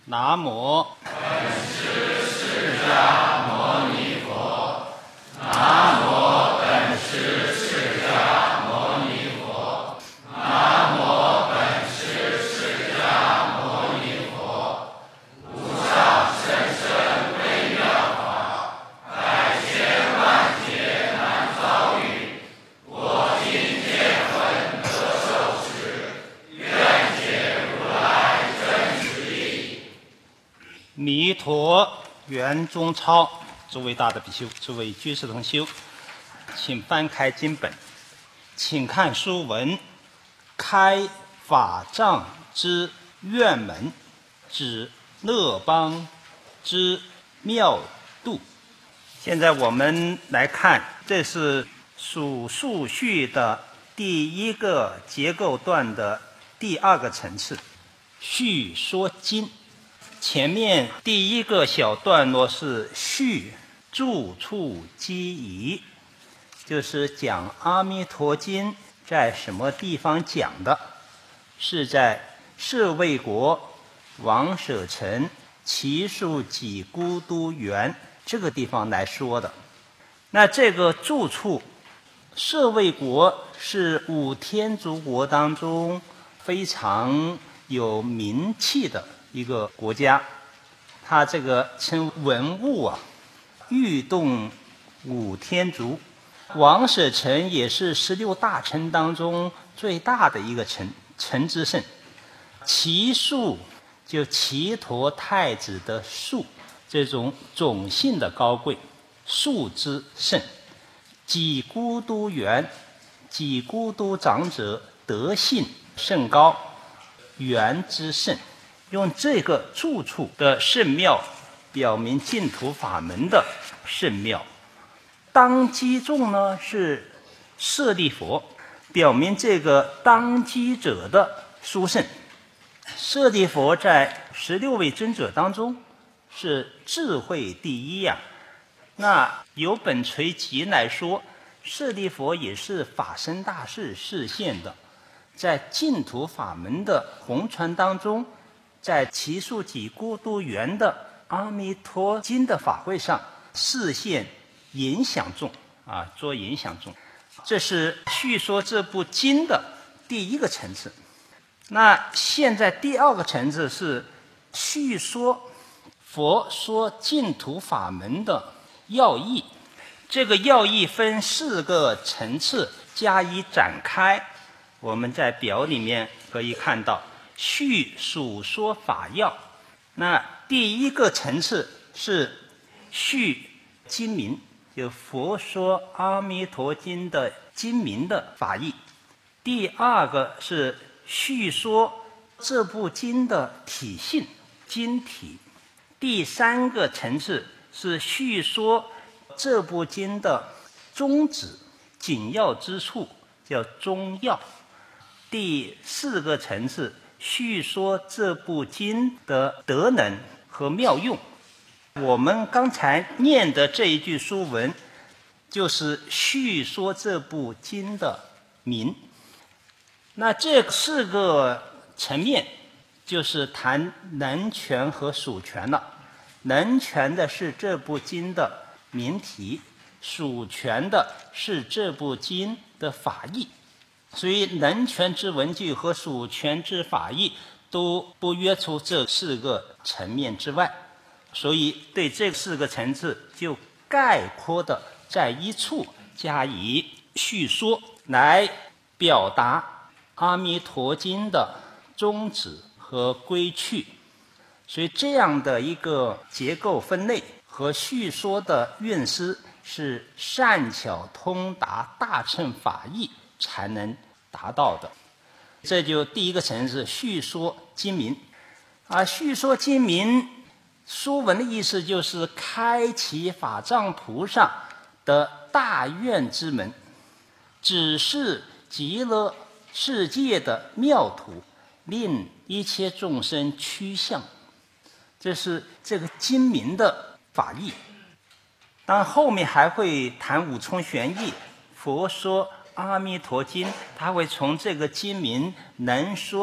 南无本师释迦牟尼佛。南无本师释迦牟尼佛。南无本师释迦牟尼佛。无上甚深微妙法，百千万劫难遭遇。我今见闻得受持，愿解如来真实义。弥陀圆中钞，诸位大德比丘，诸位居士同修，请翻开经本，请看书文：开法藏之院门，指乐邦之妙度。现在我们来看，这是属数序的第一个结构段的第二个层次，序说经。前面第一个小段落是序住处机宜，就是讲阿弥陀经在什么地方讲的，是在舍卫国王舍城祇树给孤独园这个地方来说的。那这个住处，舍卫国是五天竺国当中非常有名气的一个国家，它这个称文物啊，欲动五天竺。王舍城也是16大城当中最大的一个城之胜。祇树就祇陀太子的树，这种种姓的高贵，树之胜。给孤独园，给孤独长者德性甚高，园之胜。用这个住处的圣庙表明净土法门的圣庙。当机众呢是舍利佛，表明这个当机者的殊胜。舍利佛在16位尊者当中是智慧第一呀。那由本垂集来说，舍利佛也是法身大士示现的，在净土法门的弘传当中，在祇树给孤独园的阿弥陀经的法会上示现影响众啊，做影响众。这是叙说这部经的第一个层次。那现在第二个层次是叙说佛说净土法门的要义。这个要义分4个层次加以展开，我们在表里面可以看到序述说法要。那第一个层次是序经名，就佛说阿弥陀经的经名的法义。第二个是叙说这部经的体性，经体。第三个层次是叙说这部经的宗旨，紧要之处，叫宗要。第4个层次叙说这部经的德能和妙用。我们刚才念的这一句书文，就是叙说这部经的名。那这4个层面就是谈能权和属权了。能权的是这部经的名题，属权的是这部经的法义。所以能权之文句和属权之法义都不约出这4个层面之外，所以对这4个层次就概括的在一处加以叙说，来表达阿弥陀经的宗旨和归趣。所以这样的一个结构分类和叙说的运思，是善巧通达大乘法义才能达到的。这就第一个层次，叙说经名。叙说经名书文的意思就是开启法藏菩萨的大愿之门，指示极乐世界的妙土，令一切众生趋向。这是这个经名的法义。当然后面还会谈五重玄义，佛说阿弥陀经，他会从这个经名能说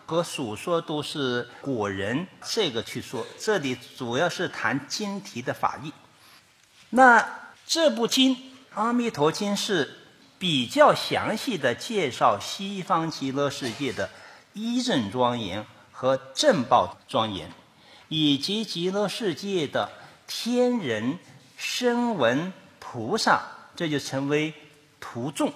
和数说都是果人这个去说，这里主要是谈经题的法义。那这部经《阿弥陀经》是比较详细的介绍西方极乐世界的一正庄严和正报庄严，以及极乐世界的天人、声闻、菩萨，这就成为徒众。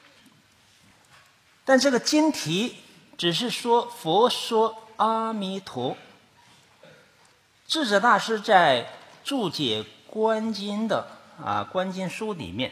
但这个经题只是说佛说阿弥陀。智者大师在注解观经的观经书里面，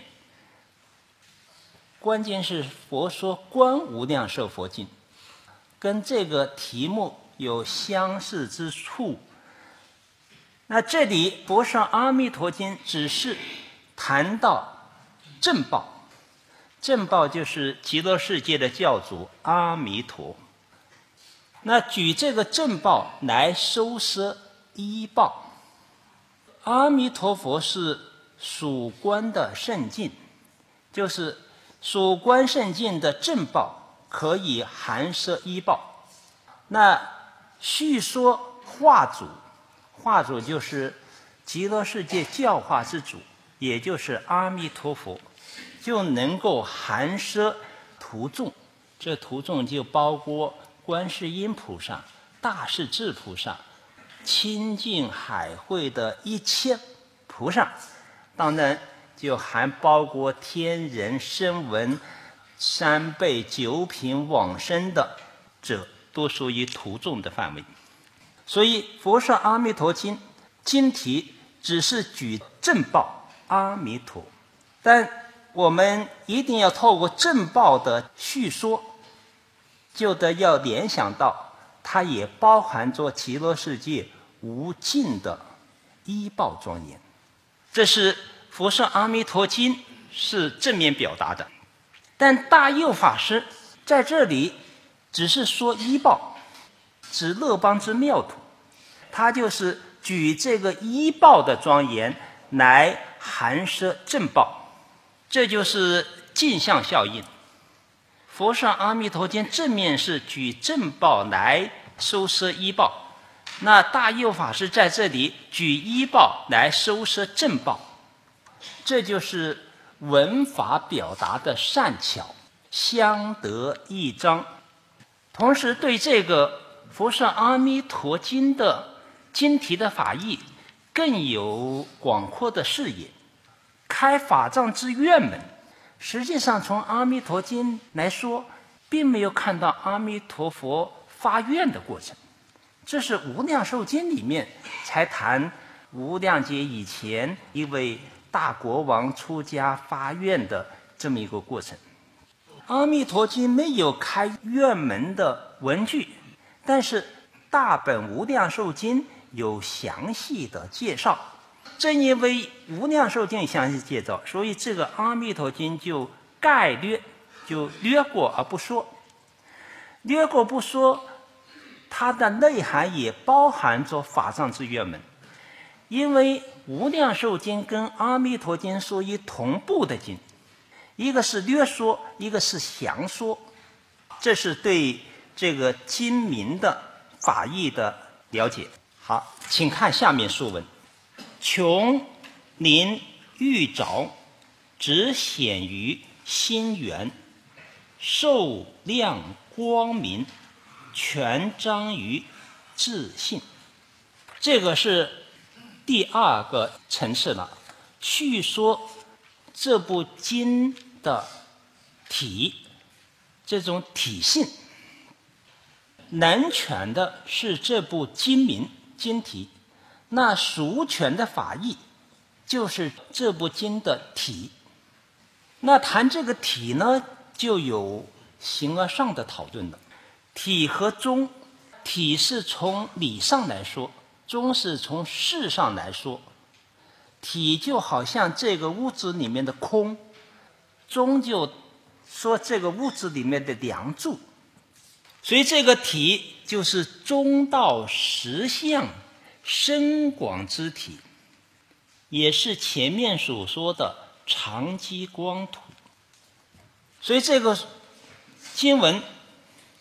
关键是佛说观无量寿佛经，跟这个题目有相似之处。那这里佛说阿弥陀经只是谈到正报，正报就是极乐世界的教主阿弥陀。那举这个正报来收摄依报。阿弥陀佛是属观的圣境，就是属观圣境的正报可以含摄依报。那叙说化主，化主就是极乐世界教化之主，也就是阿弥陀佛，就能够含摄徒众。这徒众就包括观世音菩萨、大势至菩萨、清净海会的一切菩萨，当然就还包括天人、声闻、三辈、九品往生的者，都属于徒众的范围。所以佛说阿弥陀经经题只是举正报阿弥陀，但我们一定要透过正报的叙说，就得要联想到它也包含着极乐世界无尽的依报庄严。这是佛说阿弥陀经是正面表达的。但大佑法师在这里只是说依报，指乐邦之妙土，他就是举这个依报的庄严来含摄正报，这就是镜像效应。佛说阿弥陀经正面是举正报来收摄依报，那大佑法师在这里举依报来收摄正报，这就是文法表达的善巧，相得益彰。同时对这个佛说阿弥陀经的经题的法义更有广阔的视野，开法藏之院门。实际上从阿弥陀经来说，并没有看到阿弥陀佛发愿的过程，这是无量寿经里面才谈无量劫以前一位大国王出家发愿的这么一个过程。阿弥陀经没有开愿门的文句，但是大本无量寿经有详细的介绍。正因为无量寿经详细介绍，所以这个阿弥陀经就概略，就略过而不说。略过不说，它的内涵也包含着法藏之愿门。因为无量寿经跟阿弥陀经属于同步的经，一个是略说，一个是详说，这是对这个经名的法义的了解。好，请看下面书文：穷临欲着，只显于心源，受量光明，全彰于自信。这个是第二个层次了，叙说这部经的体，这种体性。能全的是这部经名经题，那熟全的法义就是这部经的体。那谈这个体呢，就有形而上的讨论了。体和宗，体是从理上来说，宗是从事上来说。体就好像这个屋子里面的空，宗就说这个屋子里面的梁柱。所以这个体就是中道实相深广之体，也是前面所说的常寂光土。所以这个经文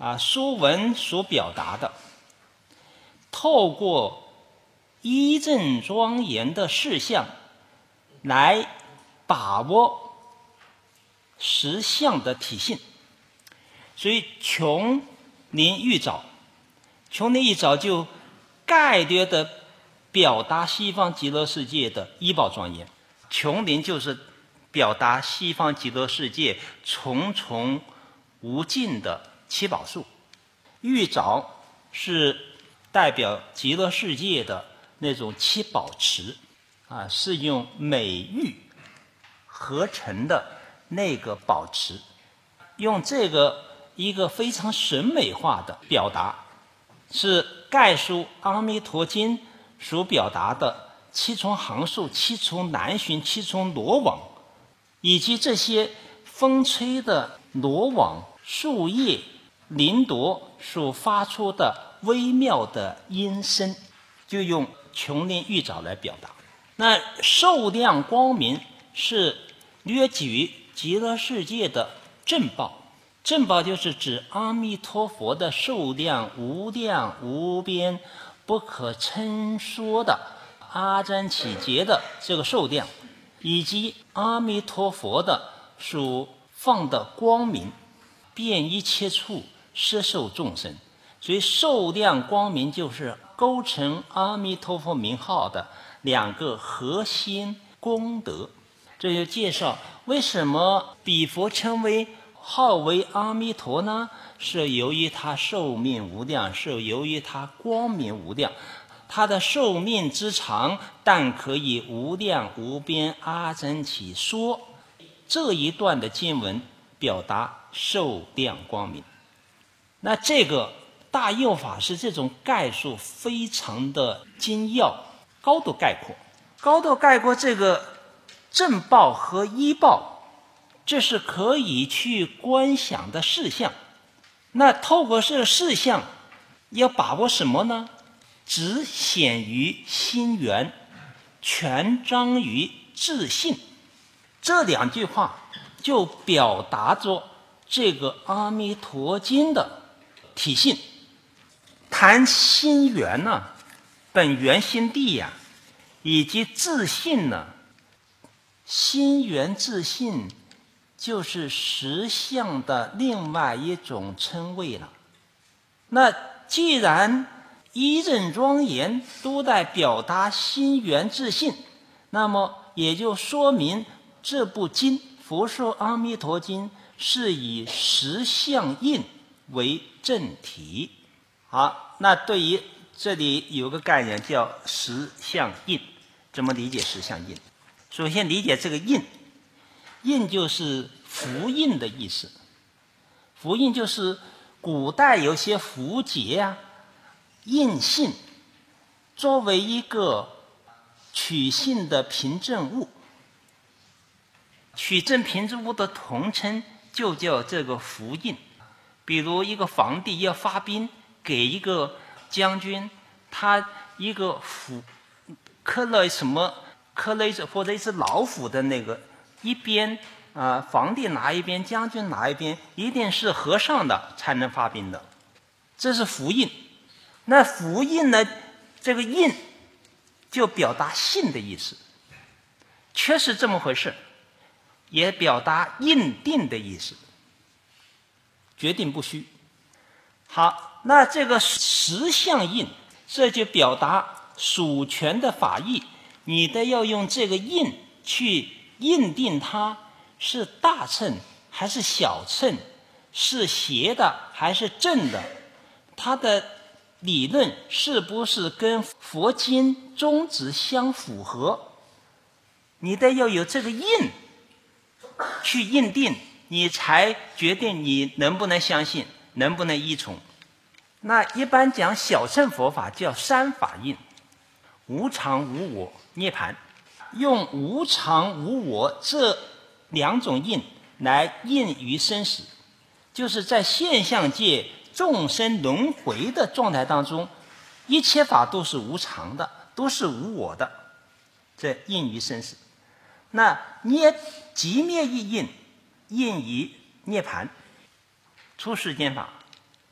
书文所表达的，透过一正庄严的事项来把握实相的体性。所以琼林玉藻就概略的表达西方极乐世界的医宝庄严。琼林就是表达西方极乐世界重重无尽的七宝树，玉藻是代表极乐世界的那种七宝池是用美玉合成的那个宝池，用这个一个非常审美化的表达，是概述阿弥陀经所表达的七重行树、七重南巡、七重罗网，以及这些风吹的罗网、树叶、林朵所发出的微妙的音声，就用琼林玉藻来表达。那受量光明是略举极乐世界的正报，正报就是指阿弥陀佛的受量无量无边不可称说的阿僧祇劫的这个受量，以及阿弥陀佛的所放的光明，遍一切处摄受众生。所以受量光明就是构成阿弥陀佛名号的两个核心功德。这就介绍为什么彼佛称为号为阿弥陀呢？是由于他寿命无量，是由于他光明无量。他的寿命之长，但可以无量无边阿僧祇说。这一段的经文表达寿量光明。那这个大佑法师这种概述非常的精要，高度概括这个正报和依报，这是可以去观想的事项。那透过这个事项要把握什么呢？只显于心源，全彰于自信。这两句话就表达着这个阿弥陀经的体性。谈心源呢，本源心地呀，以及自信呢，心源自信就是实相的另外一种称谓了。那既然一正庄严都在表达心源自信，那么也就说明这部经《佛说阿弥陀经》是以实相印为正体。好，那对于这里有个概念叫实相印，怎么理解实相印？首先理解这个印，印就是符印的意思。符印就是古代有些符节印信作为一个取信的凭证物，取证凭证物的统称就叫这个符印。比如一个皇帝要发兵给一个将军，他一个符刻了或者一只老虎的那个，一边皇帝拿一边，将军拿一边，一定是合上的才能发兵的，这是符印。那符印呢，这个印就表达信的意思，确实这么回事，也表达印定的意思，决定不虚。好，那这个实相印，这就表达属权的法义，你得要用这个印去印定它是大乘还是小乘，是邪的还是正的，它的理论是不是跟佛经宗旨相符合，你得要有这个印去印定，你才决定你能不能相信，能不能依从。那一般讲小乘佛法叫三法印：无常、无我、涅槃。用无常、无我这两种印来印于生死，就是在现象界众生轮回的状态当中，一切法都是无常的，都是无我的，这印于生死。那寂灭一印，印于涅槃，出世间法。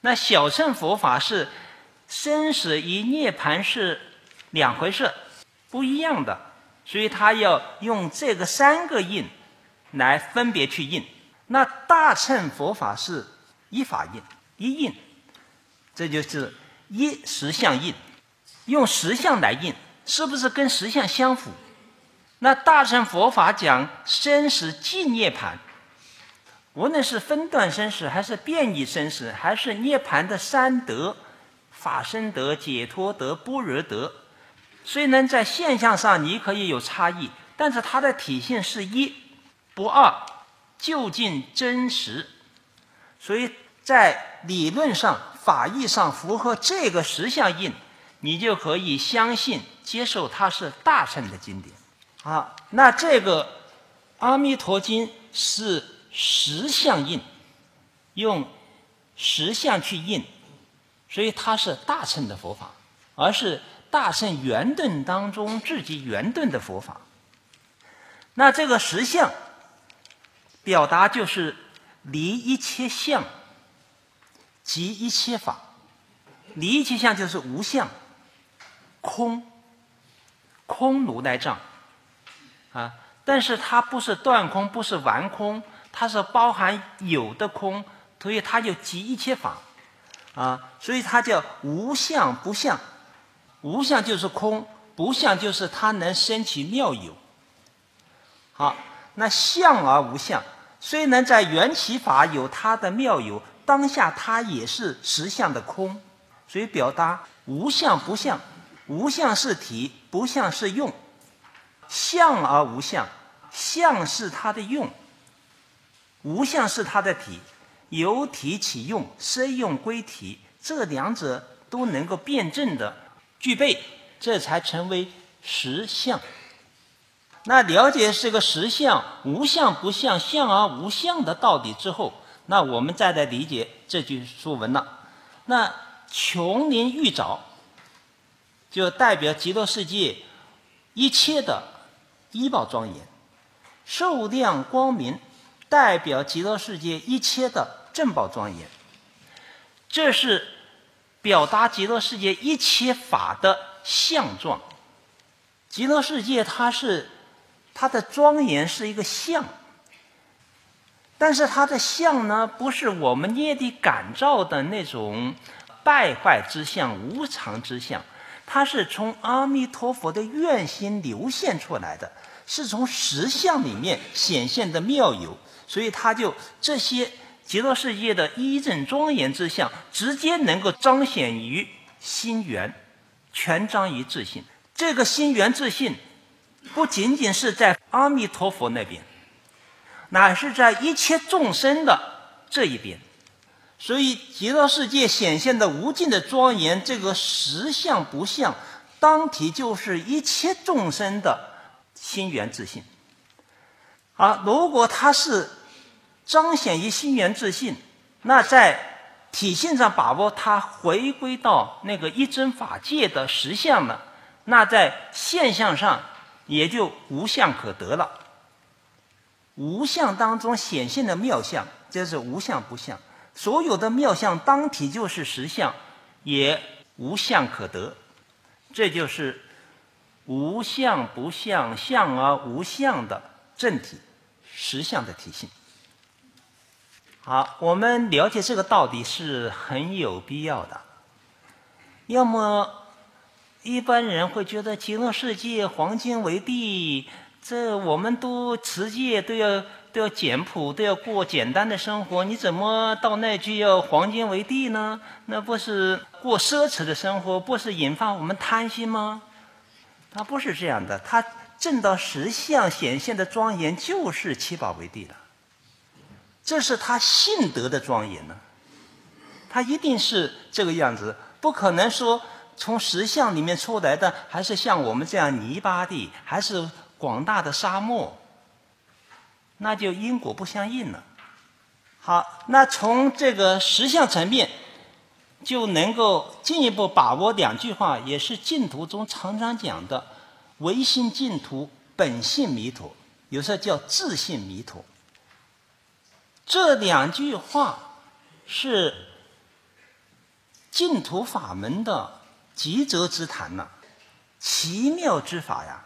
那小乘佛法是生死与涅槃是两回事，不一样的，所以他要用这个3个印来分别去印。那大乘佛法是一法印，一印，这就是一实相印，用实相来印，是不是跟实相相符？那大乘佛法讲生死即涅槃，无论是分段生死，还是变异生死，还是涅槃的3德，法身德、解脱德、般若德，虽然在现象上你可以有差异，但是它的体性是一不二，究竟真实。所以在理论上、法义上符合这个实相印，你就可以相信、接受它是大乘的经典。好，那这个《阿弥陀经》是实相印，用实相去印，所以它是大乘的佛法，而是大乘圆顿当中至极圆顿的佛法。那这个实相表达就是离一切相，即一切法。离一切相就是无相，空如来藏啊，但是它不是断空，不是完空，它是包含有的空，所以它就即一切法啊，所以它叫无相不相。无相就是空，不相就是它能生起妙有。好，那相而无相，虽然在缘起法有它的妙有，当下它也是实相的空，所以表达无相不相。无相是体，不相是用。相而无相，相是它的用，无相是它的体，由体起用，生用归体，这两者都能够辩证的具备，这才成为实相。那了解这个实相无相不相，相而无相的道理之后，那我们再来理解这句书文了。那琼林玉藻就代表极乐世界一切的依报庄严，寿亮光明代表极乐世界一切的正报庄严，这是表达极乐世界一切法的相状。极乐世界它的庄严是一个相，但是它的相呢，不是我们捏地感召的那种败坏之相、无常之相，它是从阿弥陀佛的愿心流现出来的，是从实相里面显现的妙有，所以它就这些极乐世界的一正庄严之相，直接能够彰显于心缘，全彰于自性。这个心缘自性不仅仅是在阿弥陀佛那边，乃是在一切众生的这一边。所以极乐世界显现的无尽的庄严，这个实相不相，当体就是一切众生的心缘自性。如果它是彰显于心缘自性，那在体性上把握它回归到那个一真法界的实相呢，那在现象上也就无相可得了。无相当中显现的妙相，这是无相不相。所有的妙相当体就是实相，也无相可得，这就是无相不相，相而无相的正体，实相的体性。好，我们了解这个道理是很有必要的。要么一般人会觉得极乐世界黄金为地，这我们都持戒都要简朴，都要过简单的生活，你怎么到那句要黄金为地呢？那不是过奢侈的生活，不是引发我们贪心吗？它不是这样的，它证到实相显现的庄严就是七宝为地的，这是他性德的庄严呢。他一定是这个样子，不可能说从实相里面出来的还是像我们这样泥巴地，还是广大的沙漠，那就因果不相应了。好，那从这个实相层面就能够进一步把握两句话，也是净土中常常讲的唯心净土，本性弥陀，有时候叫自性弥陀。这两句话是净土法门的极则之谈呐，奇妙之法呀。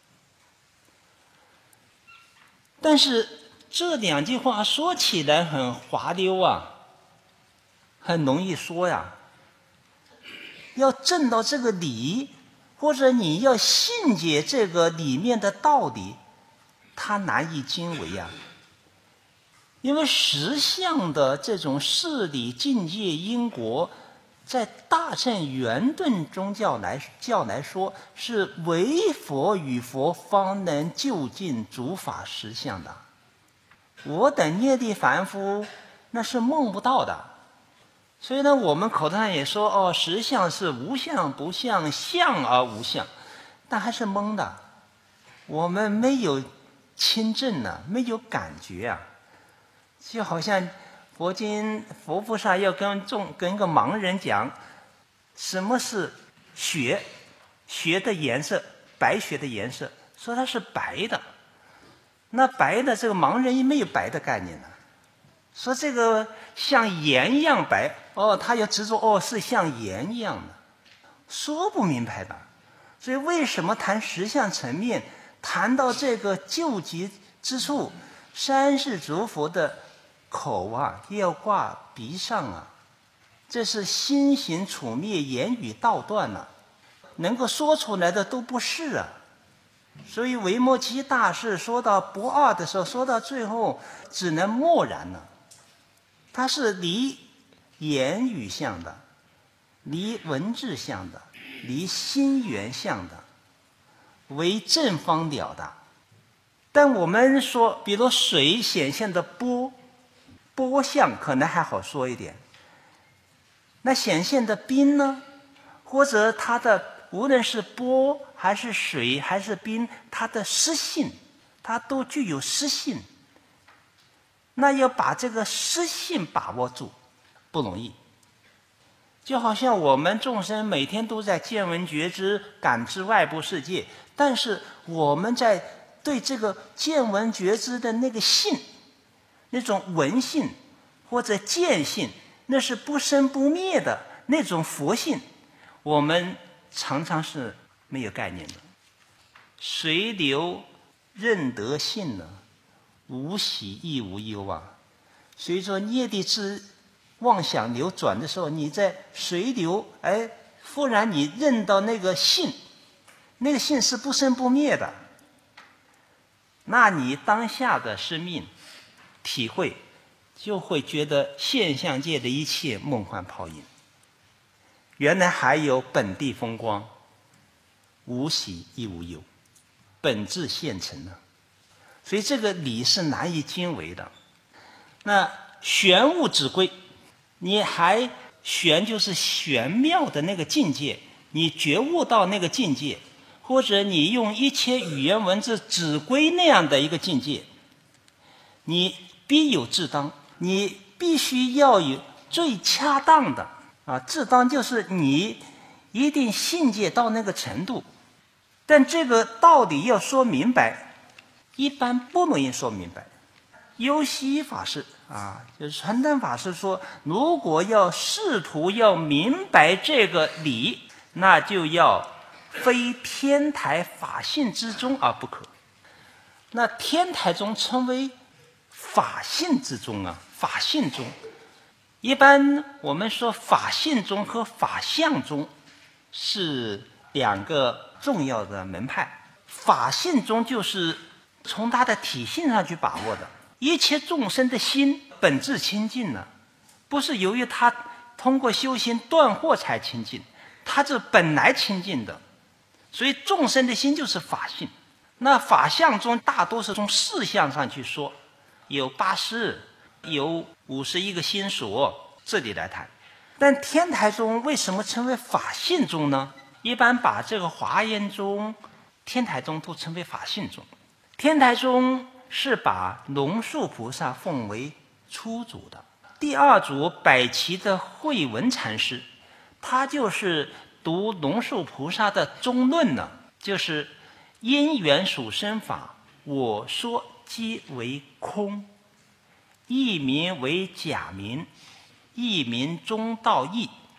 但是这两句话说起来很滑溜啊，很容易说呀。要证到这个理，或者你要信解这个里面的道理，它难以经为啊。因为实相的这种事理境界因果，在大乘圆顿宗教来说，是唯佛与佛方能究竟诸法实相的。我等涅地凡夫那是梦不到的。所以呢，我们口头上也说实相是无相不相，相而无相，但还是懵的。我们没有亲证呢，没有感觉啊。就好像佛菩萨要跟一个盲人讲什么是雪，雪的颜色，白雪的颜色，说它是白的。那白的这个盲人也没有白的概念呢。说这个像盐一样白，他要执着是像盐一样的，说不明白的。所以为什么谈实相层面，谈到这个究极之处，三世诸佛的口啊要挂鼻上啊，这是心行处灭，言语道断啊，能够说出来的都不是啊。所以维摩诘大师说到不二的时候，说到最后只能默然了。它是离言语相的，离文字相的，离心源相的，为正方了的。但我们说，比如水显现的波相可能还好说一点，那显现的冰呢，或者它的无论是波还是水还是冰，它的湿性，它都具有湿性。那要把这个湿性把握住不容易。就好像我们众生每天都在见闻觉知感知外部世界，但是我们在对这个见闻觉知的那个性，那种闻性或者见性，那是不生不灭的那种佛性，我们常常是没有概念的。随流任得性呢，无喜亦无忧啊。所以说业力之妄想流转的时候，你在随流，忽然你认到那个性，那个性是不生不灭的，那你当下的生命体会就会觉得现象界的一切梦幻泡影，原来还有本地风光，无喜亦无忧，本质现成了。所以这个理是难以经为的。那玄物指归，你还玄就是玄妙的那个境界，你觉悟到那个境界，或者你用一切语言文字指归那样的一个境界，你必有至当，你必须要有最恰当的至当就是你一定信解到那个程度。但这个道理要说明白，一般不容易说明白。优西法师就是传灯法师说，如果要试图要明白这个理，那就要非天台法性之中而不可。那天台中称为法性之中法性中。一般我们说法性中和法相中是两个重要的门派。法性中就是从它的体性上去把握的，一切众生的心本质清净呢，不是由于他通过修行断惑才清净，他这本来清净的。所以众生的心就是法性。那法相中大多是从事相上去说，有8识，有51个心所，这里来谈。但天台宗为什么称为法性宗呢？一般把这个华严宗、天台宗都称为法性宗。天台宗是把龙树菩萨奉为初祖的，第二祖百齐的慧文禅师，他就是读龙树菩萨的中论呢，就是因缘属生法，我说即为空，一名为假名，一名中道义。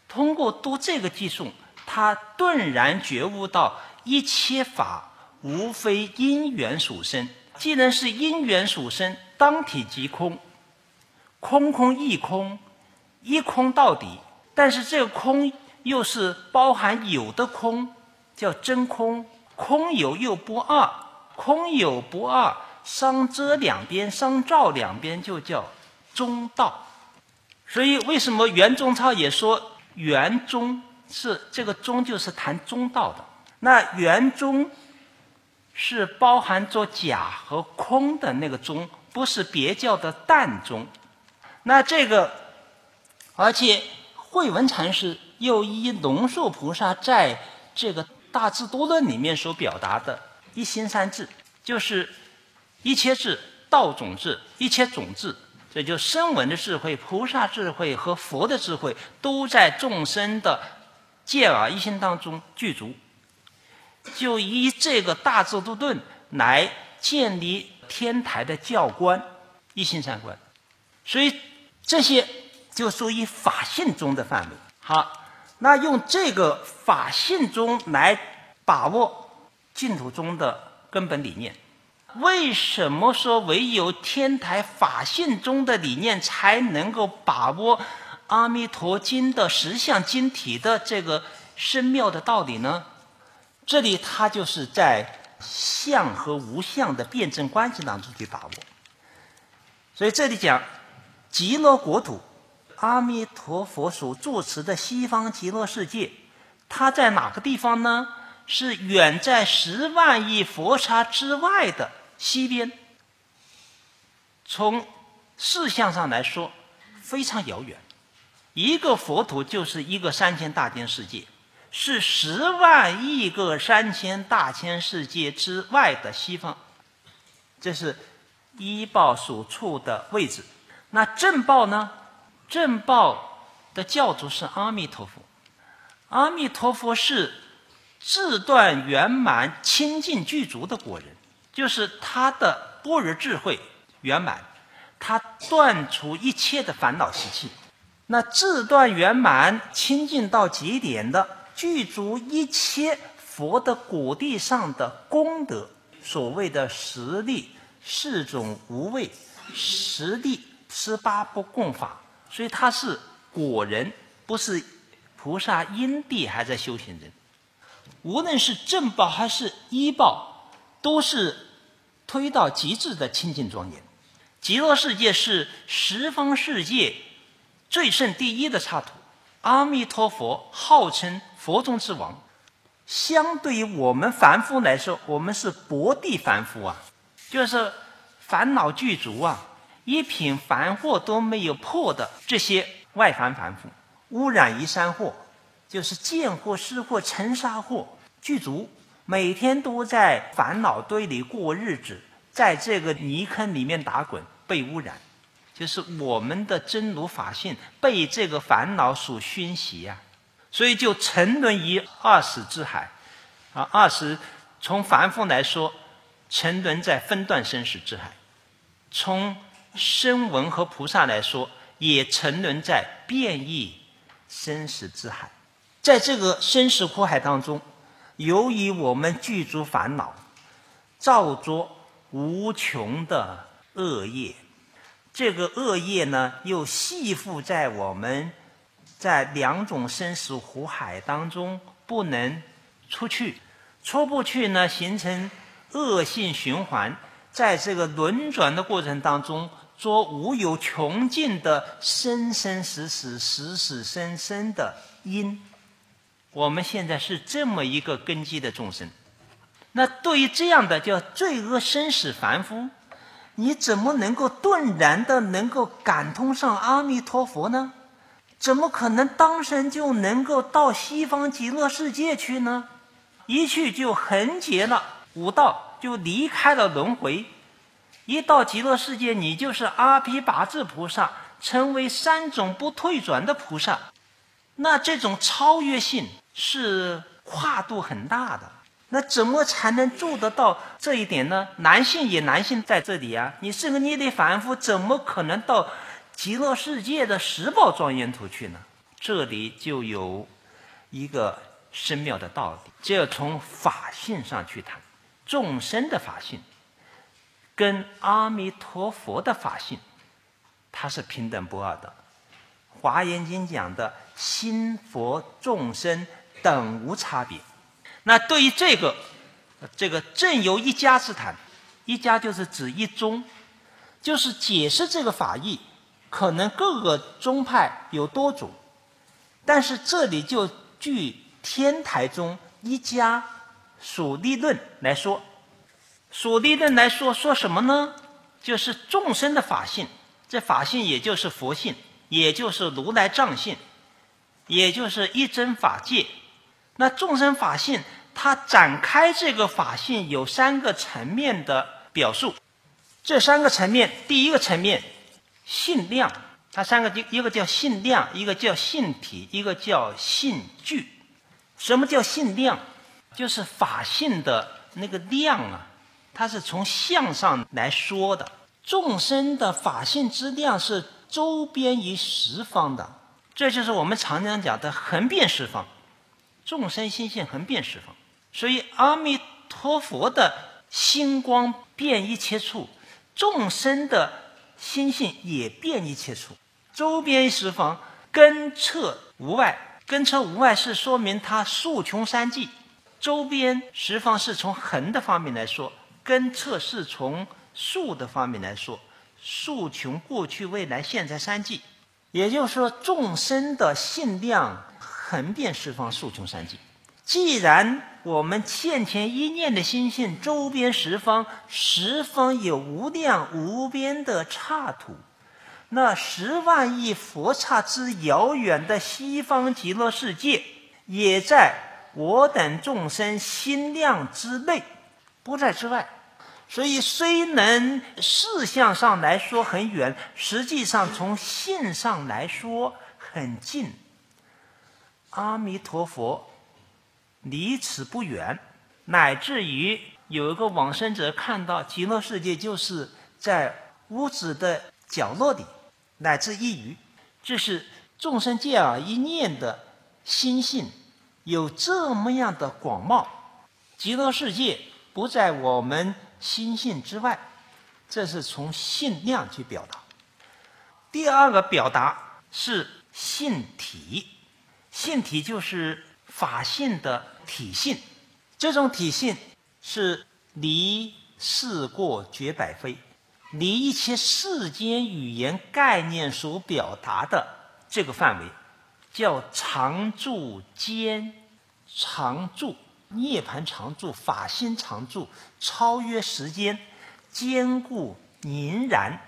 通过读这个偈颂，他顿然觉悟到一切法无非因缘所生。既然是因缘所生，当体即空，空空亦空，一空到底。但是这个空又是包含有的空，叫真空。空有又不二，空有不二，相遮两边，相照两边，就叫中道。所以为什么圆中操也说圆中，是这个中就是谈中道的。那圆中是包含着假和空的那个中，不是别教的淡中。那这个，而且慧文禅师又依龙树菩萨在这个大智度论里面所表达的一心三智，就是一切智、道种智、一切种智，这就声闻的智慧、菩萨智慧和佛的智慧都在众生的戒耳一心当中具足。就以这个大智度论来建立天台的教观，一心三观。所以这些就属于法性中的范围。好，那用这个法性中来把握净土中的根本理念。为什么说唯有天台法性中的理念才能够把握阿弥陀经的实相经体的这个深妙的道理呢？这里它就是在相和无相的辩证关系当中去把握。所以这里讲极乐国土，阿弥陀佛所住持的西方极乐世界，它在哪个地方呢？是远在10万亿佛刹之外的西边。从事相上来说非常遥远，一个佛土就是一个3000大千世界，是10万亿个3000大千世界之外的西方。这是依报所处的位置。那正报呢？正报的教主是阿弥陀佛。阿弥陀佛是自断圆满清净具足的果人，就是他的般若智慧圆满，他断除一切的烦恼习气。那自断圆满清净到极点的，具足一切佛的果地上的功德，所谓的十力、4种无畏、10力、18不共法。所以他是果人，不是菩萨因地还在修行人。无论是正报还是依报，都是推到极致的清净庄严。极乐世界是十方世界最胜第一的刹土，阿弥陀佛号称佛中之王。相对于我们凡夫来说，我们是薄地凡夫啊，就是烦恼具足啊，一品凡惑都没有破的这些外凡凡夫，污染于三惑，就是见惑、识惑、尘沙惑具足，每天都在烦恼堆里过日子，在这个泥坑里面打滚，被污染。就是我们的真如法性被这个烦恼所熏习啊，所以就沉沦于20之海啊。20从凡夫来说，沉沦在分段生死之海；从声闻和菩萨来说，也沉沦在变异生死之海。在这个生死苦海当中，由于我们具足烦恼，造作无穷的恶业，这个恶业呢，又系缚在我们在2种生死苦海当中不能出去，出不去呢，形成恶性循环，在这个轮转的过程当中，做无有穷尽的生生死死、死死生生的因。我们现在是这么一个根基的众生。那对于这样的叫罪恶生死凡夫，你怎么能够顿然的能够感通上阿弥陀佛呢？怎么可能当生就能够到西方极乐世界去呢？一去就横截了5道，就离开了轮回。一到极乐世界，你就是阿毗跋致菩萨，成为3种不退转的菩萨。那这种超越性是跨度很大的。那怎么才能做得到这一点呢？男性也男性在这里啊，你是个涅槃凡夫，怎么可能到极乐世界的10宝庄严土去呢？ 这里就有一个深妙的道理，这要从法性上去谈。众生的法性跟阿弥陀佛的法性，它是平等不二的。华严经讲的心佛众生等无差别。那对于这个正由一家之谈，一家就是指一宗，就是解释这个法义，可能各个宗派有多种，但是这里就据天台宗一家属立论来说。属立论来说什么呢？就是众生的法性，这法性也就是佛性，也就是如来藏性，也就是一真法界。那众生法性它展开这个法性有3个层面的表述。这3个层面，第一个层面性量，它3个，一个叫性量，一个叫性体，一个叫性具。什么叫性量？就是法性的那个量啊，它是从相上来说的。众生的法性之量是周边于十方的，这就是我们常常讲的横遍十方，众生心性横遍十方。所以阿弥陀佛的星光遍一切处，众生的心性也遍一切处，周边十方，根彻无外。根彻无外是说明它数穷三际，周边十方是从横的方面来说，根彻是从数的方面来说，数穷过去未来现在三际。也就是说众生的性量横遍十方，数穷三际。既然我们现前一念的心性周边十方，十方有无量无边的刹土，那10万亿佛刹之遥远的西方极乐世界，也在我等众生心量之内，不在之外。所以虽能事相上来说很远，实际上从性上来说很近。阿弥陀佛离此不远，乃至于有一个往生者看到极乐世界就是在屋子的角落里，乃至一隅。这是众生借耳一念的心性有这么样的广袤，极乐世界不在我们心性之外，这是从性量去表达。第二个表达是性体，性体就是法性的体性，这种体性是离事过绝百非，离一切世间语言概念所表达的这个范围，叫常住间，常住涅槃常住，法心常住，超越时间，坚固凝然，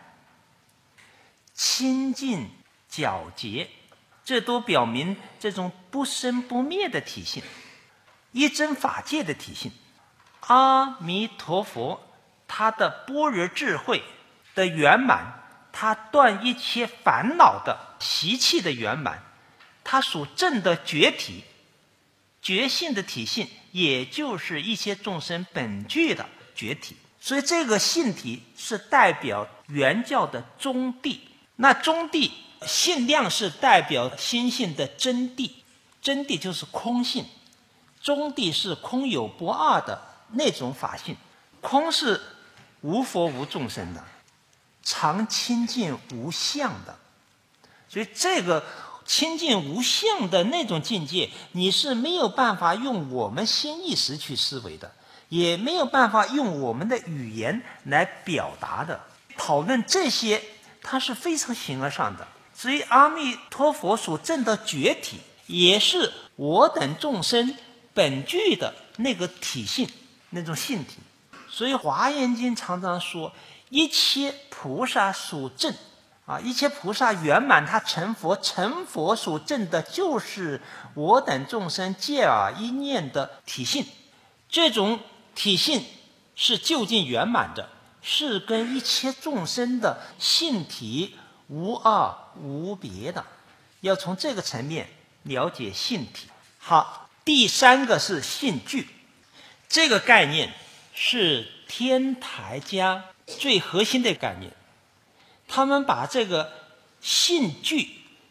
清净皎洁，这都表明这种不生不灭的体性，一真法界的体性。阿弥陀佛他的般若智慧的圆满，他断一切烦恼的习气的圆满，他所证的觉体，觉性的体性，也就是一切众生本具的觉体。所以这个性体是代表原教的中谛，那中谛性量是代表心性的真谛，真谛就是空性，中谛是空有不二的那种法性。空是无佛无众生的，常清净无相的，所以这个清净无相的那种境界，你是没有办法用我们心意识去思维的，也没有办法用我们的语言来表达的。讨论这些它是非常形而上的。所以阿弥陀佛所证的觉体，也是我等众生本具的那个体性，那种性体。所以华严经常常说一切菩萨所证一切菩萨圆满他成佛，成佛所证的就是我等众生借耳一念的体性。这种体性是究竟圆满的，是跟一切众生的性体无二无别的，要从这个层面了解性体。好，第三个是性具，这个概念是天台家最核心的概念。他们把这个性具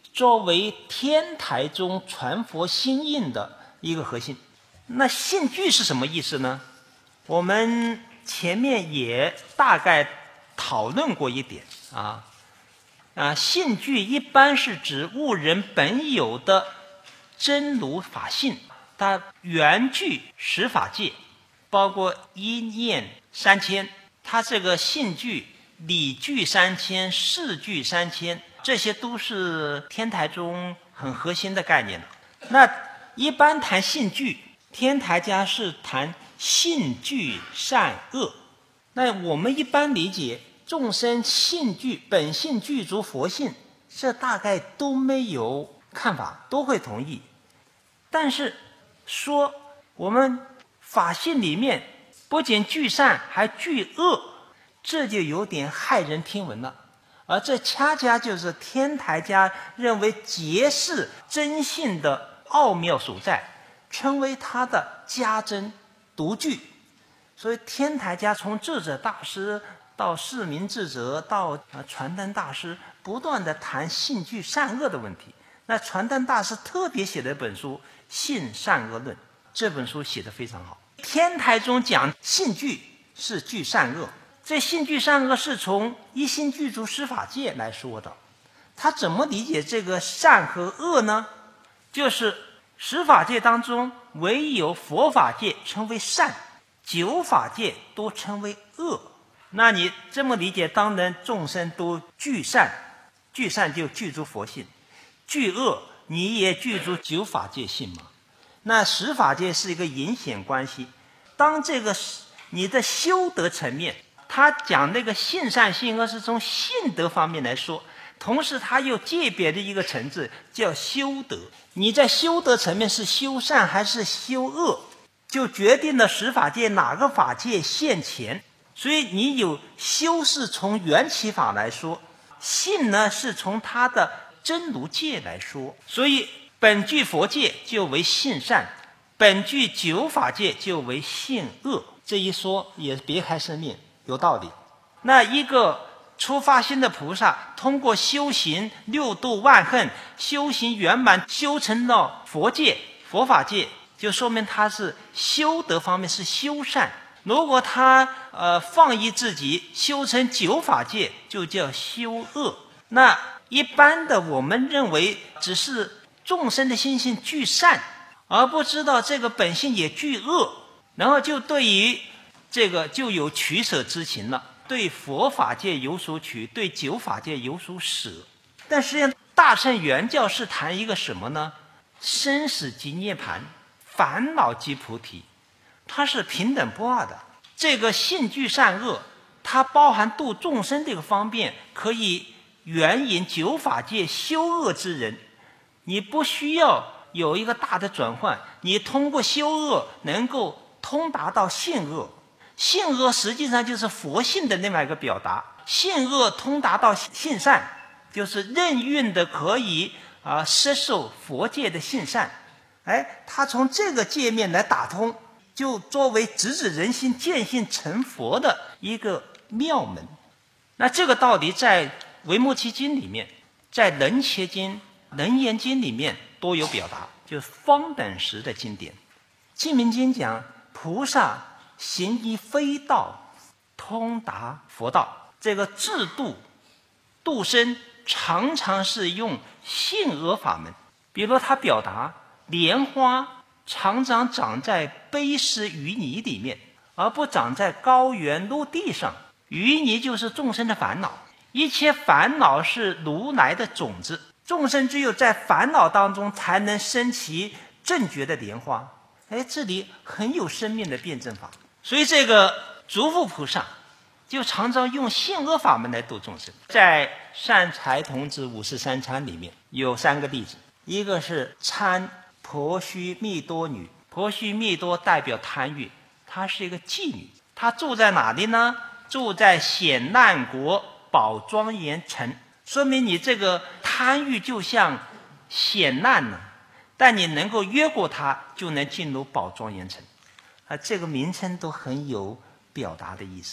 作为天台中传佛心印的一个核心。那信具是什么意思呢？我们前面也大概讨论过一点信具一般是指悟人本有的真如法性，它原具十法界，包括一念三千，它这个信具理具三千，事具三千，这些都是天台中很核心的概念。那一般谈信具，天台家是谈信具善恶。那我们一般理解众生信具本性具足佛性，这大概都没有看法，都会同意。但是说我们法性里面不仅具善还具恶，这就有点骇人听闻了。而这恰恰就是天台家认为结是真性的奥妙所在，成为他的家珍独具。所以天台家从智者大师到释明智者到传灯大师，不断的谈信具善恶的问题。那传灯大师特别写了一本书《信善恶论》，这本书写得非常好。天台中讲信具是具善恶，这信具善恶是从一心具足十法界来说的。他怎么理解这个善和恶呢？就是十法界当中唯有佛法界称为善，九法界都称为恶。那你这么理解，当然众生都具善，具善就具足佛性，具恶你也具足九法界性嘛。那十法界是一个隐显关系。当这个你的修德层面，他讲那个性善性恶是从性德方面来说，同时他又界别的一个层次叫修德。你在修德层面是修善还是修恶，就决定了十法界哪个法界现前。所以你有修是从缘起法来说，性呢是从它的真如界来说。所以本具佛界就为性善，本具九法界就为性恶。这一说也别开生面，有道理。那一个出发心的菩萨，通过修行六度万恨，修行圆满，修成到佛界佛法界，就说明他是修德方面是修善。如果他放逸自己，修成九法界，就叫修恶。那一般的我们认为只是众生的心性具善，而不知道这个本性也具恶，然后就对于这个就有取舍之情了，对佛法界有所取，对九法界有所舍。但实际上大乘圆教是谈一个什么呢？生死即涅槃，烦恼即菩提，它是平等不二的。这个性具善恶，它包含度众生这个方面，可以援引九法界修恶之人。你不需要有一个大的转换，你通过修恶能够通达到性恶。性恶实际上就是佛性的另外一个表达，性恶通达到性善，就是任运的可以摄受佛界的性善。他从这个界面来打通，就作为直指人心见性成佛的一个妙门。那这个道理在维摩诘经里面，在楞伽经、楞严经里面都有表达，就是方等时的经典。净明经讲菩萨行依非道，通达佛道。这个自度生常常是用性恶法门。比如他表达莲花常常长在悲施淤泥里面，而不长在高原陆地上。淤泥就是众生的烦恼，一切烦恼是如来的种子，众生只有在烦恼当中才能生起正觉的莲花。这里很有生命的辩证法。所以这个诸佛菩萨就常常用性恶法门来度众生。在善财童子53参里面有3个例子，一个是参婆须密多女。婆须密多代表贪欲，她是一个妓女。她住在哪里呢？住在显难国宝庄严城。说明你这个贪欲就像显难呢，但你能够越过它，就能进入宝庄严城。这个名称都很有表达的意思。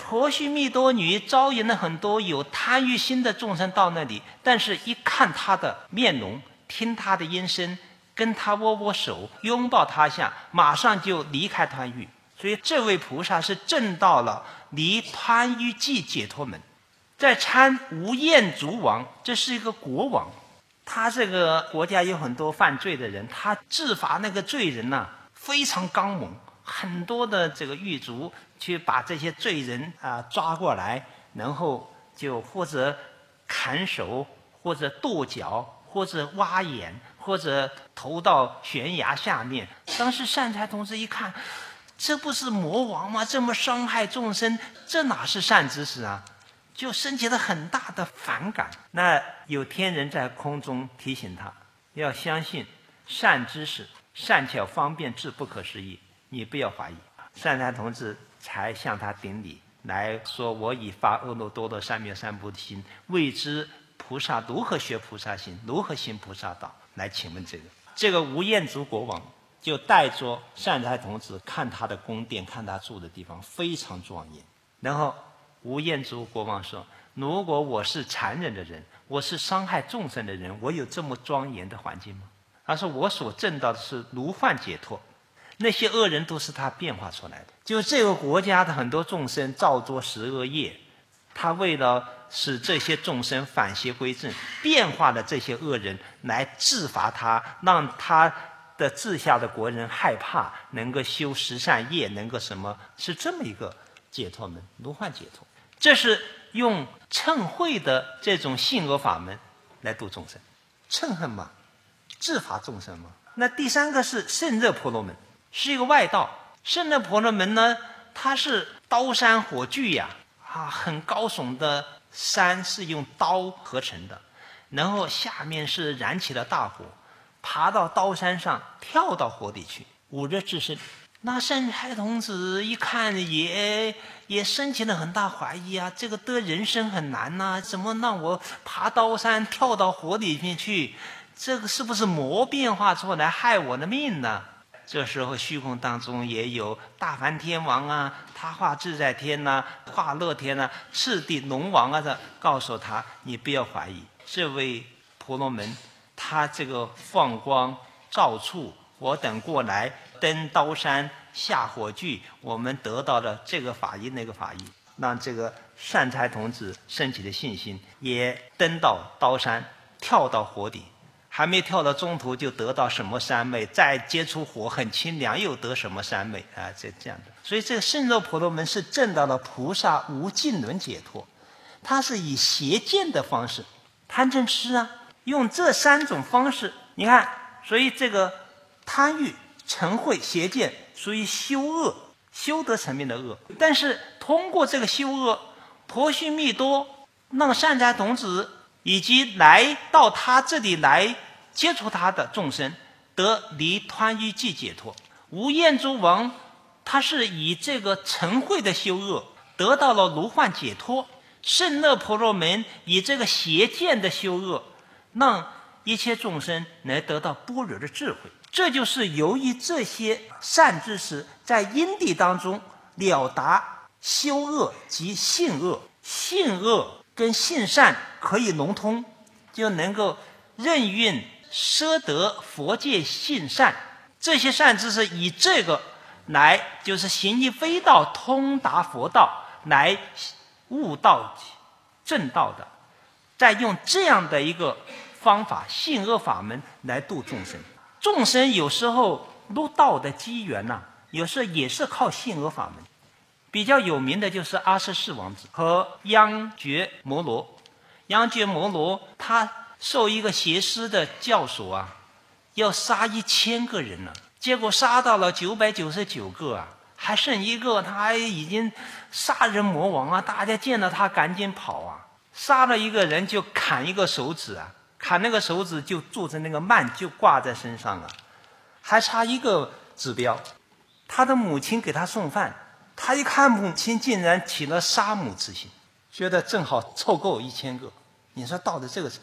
婆须弥多女招引了很多有贪欲心的众生到那里，但是一看他的面容，听他的音声，跟他握握手，拥抱他下，马上就离开贪欲。所以这位菩萨是证到了离贪欲即解脱门。在参无厌足王，这是一个国王，他这个国家有很多犯罪的人，他治罚那个罪人呐，非常刚猛，很多的这个狱卒去把这些罪人抓过来，然后就或者砍手，或者跺脚，或者挖眼，或者投到悬崖下面。当时善财童子一看，这不是魔王吗？这么伤害众生，这哪是善知识啊？就升起了很大的反感。那有天人在空中提醒他，要相信善知识，善巧方便至不可思议，你不要怀疑。善财童子才向他顶礼，来说我已发阿耨多罗三藐三菩提心，未知菩萨如何学菩萨行，如何行菩萨道，来请问这个无厌足国王就带着善财童子看他的宫殿，看他住的地方非常庄严。然后无厌足国王说，如果我是残忍的人，我是伤害众生的人，我有这么庄严的环境吗？他说我所证到的是如幻解脱，那些恶人都是他变化出来的。就这个国家的很多众生造作十恶业，他为了使这些众生返邪归正，变化了这些恶人来治罚他，让他的治下的国人害怕，能够修十善业，能够什么，是这么一个解脱门，如幻解脱。这是用嗔恚的这种性恶法门来度众生，嗔恨嘛，治罚众生嘛。那第三个是胜热婆罗门，是一个外道。胜热婆罗门呢，它是刀山火炬呀，很高耸的山是用刀合成的，然后下面是燃起了大火，爬到刀山上，跳到火里去，捂热自身。那善财童子一看也升起了很大怀疑啊，这个得人生很难啊，怎么让我爬刀山跳到火里面去？这个是不是魔变化出来害我的命呢？这时候虚空当中也有大梵天王啊，他化自在天啊，化乐天啊，次第龙王啊的，告诉他你不要怀疑，这位婆罗门他这个放光照处，我等过来登刀山下火炬，我们得到了这个法益那个法益，让这个善财童子升起的信心，也登到刀山，跳到火底，还没跳到中途就得到什么三昧，再接触火很清凉，又得什么三昧啊，这样的。所以这个胜热婆罗门是证到了菩萨无尽轮解脱，他是以邪见的方式，贪嗔痴啊，用这三种方式，你看，所以这个贪欲、嗔恚、邪见属于修恶，修得层面的恶。但是通过这个修恶，婆须弥多让善财童子以及来到他这里来接触他的众生得离贪欲即解脱。无厌足王他是以这个嗔恚的修恶得到了如幻解脱，胜热婆罗门以这个邪见的修恶让一切众生能得到般若的智慧。这就是由于这些善知识在因地当中了达修恶及性恶，性恶跟性善可以融通，就能够任运摄得佛界性善。这些善知识以这个来就是行一非道，通达佛道，来悟道正道的，再用这样的一个方法性恶法门来度众生。众生有时候入道的机缘有时候也是靠性恶法门。比较有名的就是阿阇世王子和央觉摩罗。央觉摩罗他受一个邪师的教唆要杀1000个人结果杀到了999个还剩一个，他已经杀人魔王大家见到他赶紧跑杀了一个人就砍一个手指砍那个手指就做成那个幔就挂在身上还差一个指标。他的母亲给他送饭，他一看母亲竟然起了杀母之心，觉得正好凑够1000个。你说到了这个程度，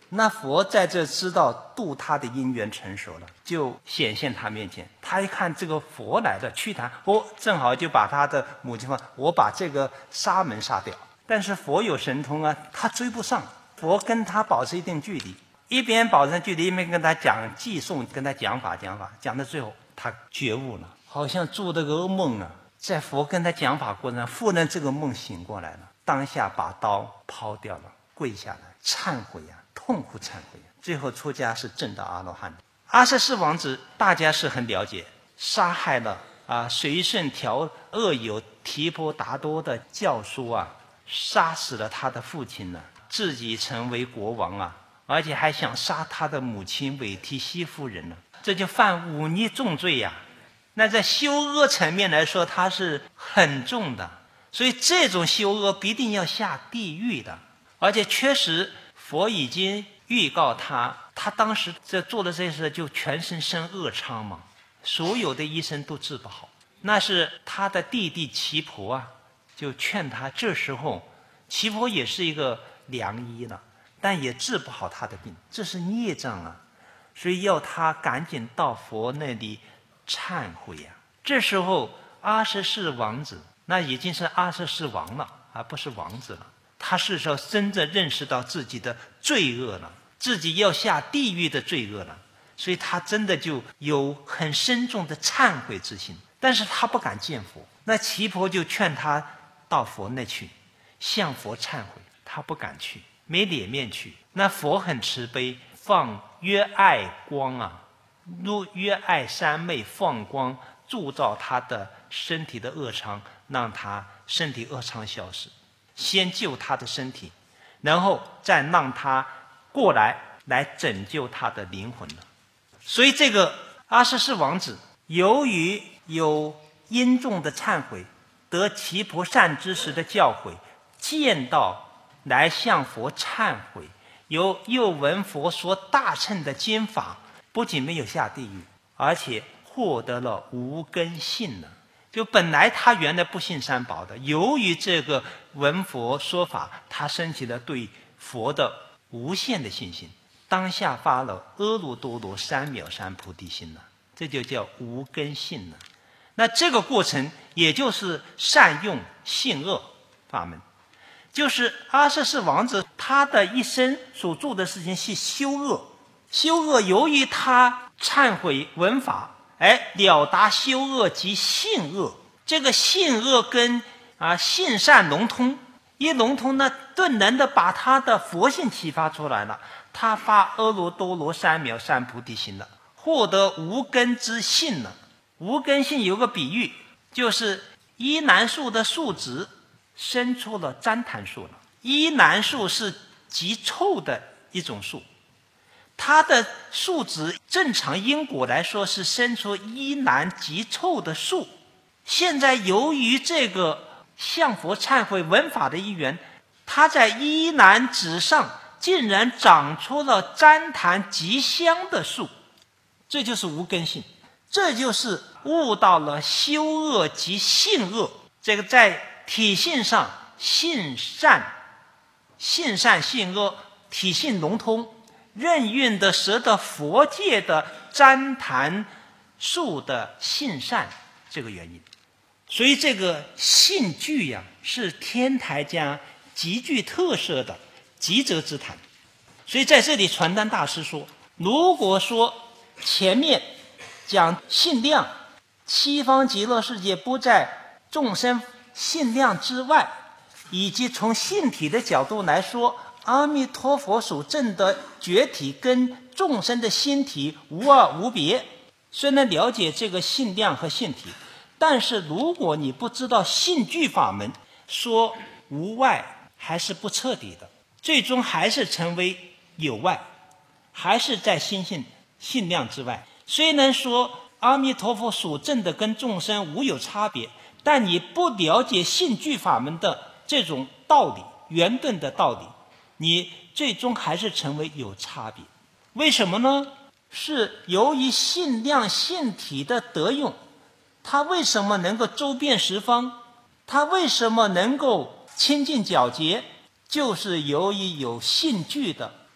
那佛在这知道度他的因缘成熟了，就显现他面前。他一看这个佛来的祛檀，正好就把他的母亲说：“我把这个沙门杀掉。”但是佛有神通啊，他追不上。佛跟他保持一定距离，一边保持距离，一边跟他讲偈颂，跟他讲法，讲到最后，他觉悟了，好像做了个噩梦啊。在佛跟他讲法过程中，忽然这个梦醒过来了，当下把刀抛掉了，跪下来忏悔啊，痛苦忏悔啊，最后出家是证到阿罗汉。阿阇世王子大家是很了解，杀害了随顺调恶友提婆达多的教唆啊，杀死了他的父亲呢，自己成为国王啊，而且还想杀他的母亲韦提希夫人呢，这就犯忤逆重罪呀。那在修恶层面来说，它是很重的，所以这种修恶必定要下地狱的。而且确实佛已经预告他当时在做的这些事就全身生恶疮嘛，所有的医生都治不好。那是他的弟弟奇婆啊，就劝他，这时候奇婆也是一个良医了，但也治不好他的病，这是孽障啊，所以要他赶紧到佛那里忏悔啊。这时候阿阇世王子那已经是阿阇世王了，而不是王子了。他是说真正认识到自己的罪恶了，自己要下地狱的罪恶了，所以他真的就有很深重的忏悔之心。但是他不敢见佛，那奇婆就劝他到佛那去向佛忏悔，他不敢去，没脸面去。那佛很慈悲，放约爱光啊，如约爱三昧放光铸造他的身体的恶疮，让他身体恶疮消失，先救他的身体，然后再让他过来拯救他的灵魂了。所以这个阿阇世王子由于有殷重的忏悔，得奇婆善知识的教诲，见到来向佛忏悔，又闻佛说大乘的经法，不仅没有下地狱，而且获得了无根信呢。就本来他原来不信三宝的，由于这个闻佛说法，他升起了对佛的无限的信心，当下发了阿耨多罗三藐三菩提心了，这就叫无根信了。那这个过程也就是善用性恶法门，就是阿阇世王子他的一生所做的事情是修恶，修恶由于他忏悔闻法，了达修恶及性恶，这个性恶跟性善融通，一融通呢，顿然的把他的佛性启发出来了，他发阿耨多罗三藐三菩提心了，获得无根之信了。无根性有个比喻，就是依兰树的树枝生出了旃檀树了。依兰树是极臭的一种树，它的树枝正常因果来说是生出依兰极臭的树。现在由于这个向佛忏悔闻法的因缘，它在依兰枝上竟然长出了旃檀极香的树，这就是无根性，这就是悟到了修恶及性恶。这个在体性上性善性恶体性融通，任运的舍得佛界的旃檀树的性善这个原因。所以这个性具呀，是天台家极具特色的极则之谈。所以在这里传丹大师说，如果说前面讲性量，西方极乐世界不在众生性量之外，以及从性体的角度来说，阿弥陀佛所证的觉体跟众生的心体无二无别。虽然了解这个性量和性体，但是如果你不知道性具法门，说无外还是不彻底的，最终还是成为有外，还是在心性性量之外。虽然说阿弥陀佛所证的跟众生无有差别，但你不了解性具法门的这种道理，圆顿的道理，你最终还是成为有差别。为什么呢？是由于性量性体的得用，它为什么能够周遍十方，它为什么能够清净皎洁，就是由于有性具的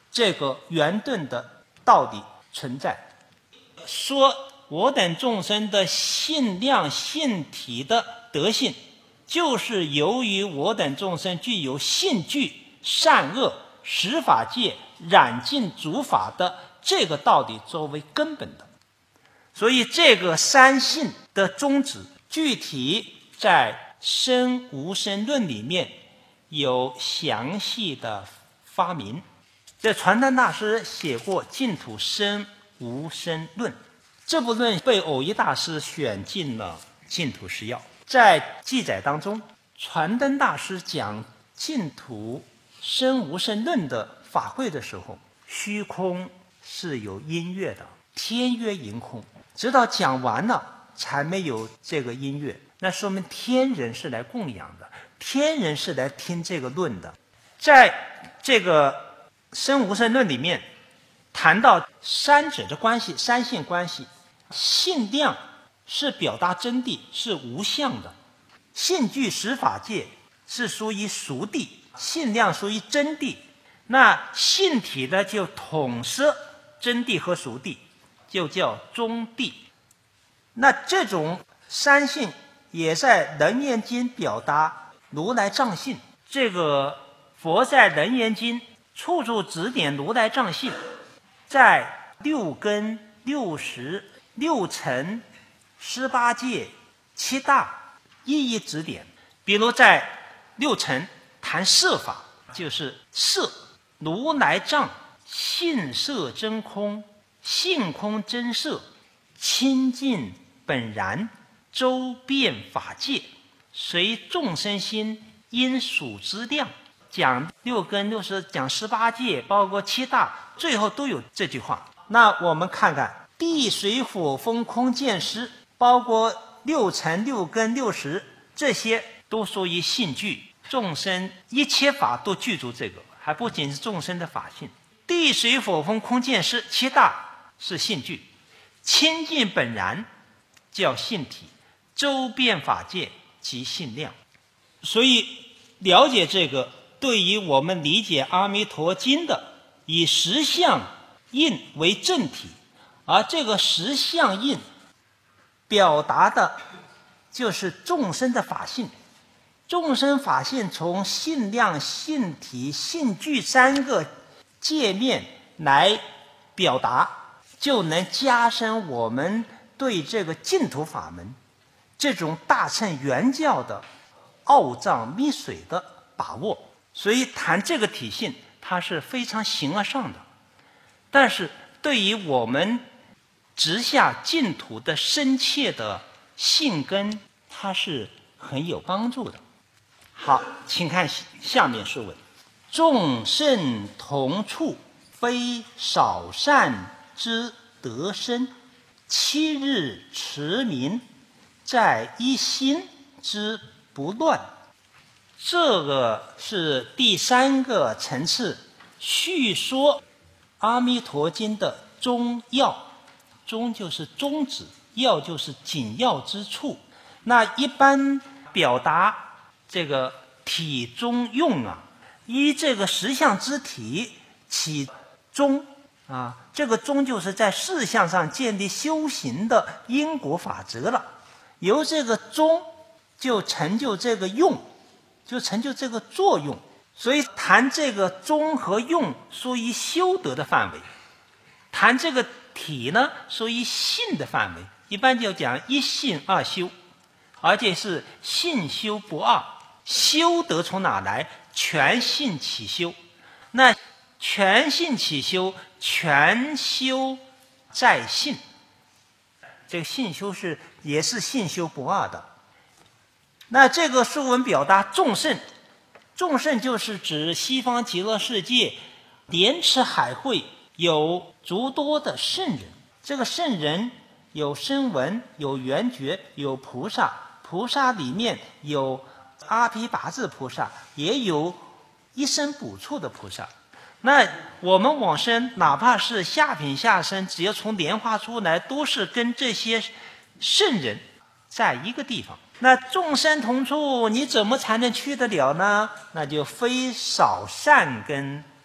这个圆顿的道理存在。说我等众生的性量性体的德性，就是由于我等众生具有性具、善恶、十法界、染净诸法的这个道理作为根本的。所以这个三性的宗旨，具体在生无生论里面有详细的发明。这传灯大师写过《净土生无生论》，这部论被偶一大师选进了净土十要。在记载当中，传灯大师讲净土生无生论的法会的时候，虚空是有音乐的，天曰盈空，直到讲完了才没有这个音乐，那说明天人是来供养的，天人是来听这个论的。在这个生无生论里面谈到三者的关系，三性关系，性量是表达真谛，是无相的；性具十法界是属于俗谛，性量属于真谛。那性体呢，就统摄真谛和俗谛，就叫中谛。那这种三性也在《楞严经》表达如来藏性。这个佛在《楞严经》处处指点如来藏性，在六根、六识、六尘、18界、7大一一指点。比如在六尘谈色法，就是色，如来藏性色真空，性空真色，清净本然，周遍法界，随众生心因属之量。讲六根、六识，讲18界，包括7大，最后都有这句话。那我们看看地水火风空见识，包括六尘、六根、六识，这些都属于性具，众生一切法都具足这个，还不仅是众生的法性。地水火风空见识7大是性具，清净本然叫性体，周遍法界即性量。所以了解这个，对于我们理解阿弥陀经的以实相印为正体，而这个实相印表达的就是众生的法性。众生法性从性量、性体、性具三个界面来表达，就能加深我们对这个净土法门这种大乘圆教的奥藏密水的把握。所以谈这个体性，它是非常形而上的，但是对于我们直下净土的深切的性根，它是很有帮助的。好，请看下面说文：众圣同处，非少善之得生，七日持名，在一心之不乱。这个是第三个层次，叙说阿弥陀经的中要。中就是宗旨，要就是紧要之处。那一般表达这个体中用啊，依这个实相之体起宗啊，这个宗就是在事相上建立修行的因果法则了。由这个宗就成就这个用，就成就这个作用。所以谈这个宗和用属于修德的范围，谈这个体呢属于性的范围，一般就讲一性二修，而且是性修不二。修德从哪来？全性起修。那全性起修，全修在性，这个性修也是性修不二的。那这个书文表达众圣，众圣就是指西方极乐世界莲池海会有诸多的圣人。这个圣人有声闻，有缘觉，有菩萨，菩萨里面有阿毗跋致菩萨，也有一生补处的菩萨。那我们往生哪怕是下品下生，只要从莲花出来，都是跟这些圣人在一个地方。那众生同处，你怎么才能去得了呢？那就非少善根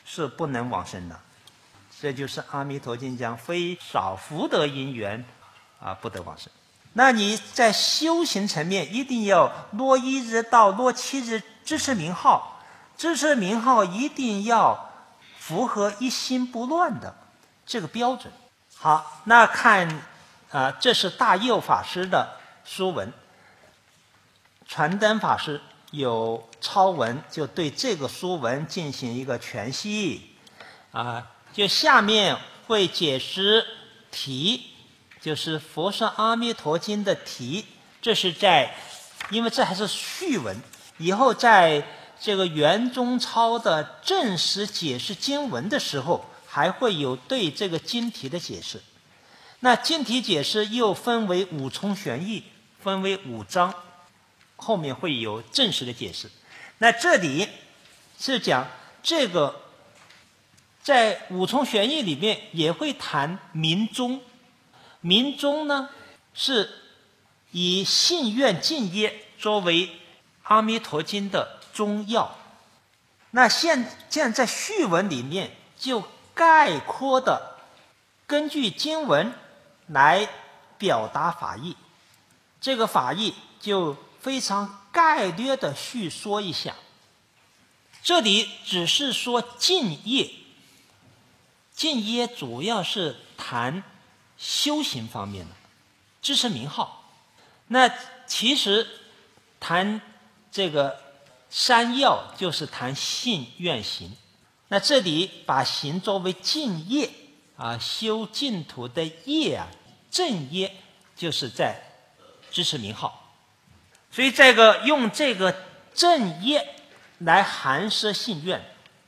是不能往生的。这就是《阿弥陀经》讲，非少福德因缘不得往生。那你在修行层面一定要落1日到落7日支持名号，支持名号一定要符合一心不乱的这个标准。好，那看这是大佑法师的书文，传灯法师有抄文，就对这个书文进行一个全析就下面会解释题，就是《佛说阿弥陀经》的题，这是因为这还是序文，以后在这个圆中抄的正式解释经文的时候，还会有对这个经题的解释。那经题解释又分为5重玄义，分为5章，后面会有正式的解释。那这里是讲这个在5重玄义里面也会谈明宗，明宗呢是以信愿净业作为阿弥陀经的宗要。那现在序文里面就概括的根据经文来表达法义，这个法义就非常概略的叙说一下。这里只是说净业，净业主要是谈修行方面的，支持名号。那其实谈这个三要就是谈信愿行。那这里把行作为净业修净土的业正业就是在支持名号，所以用这个正业来含摄信愿。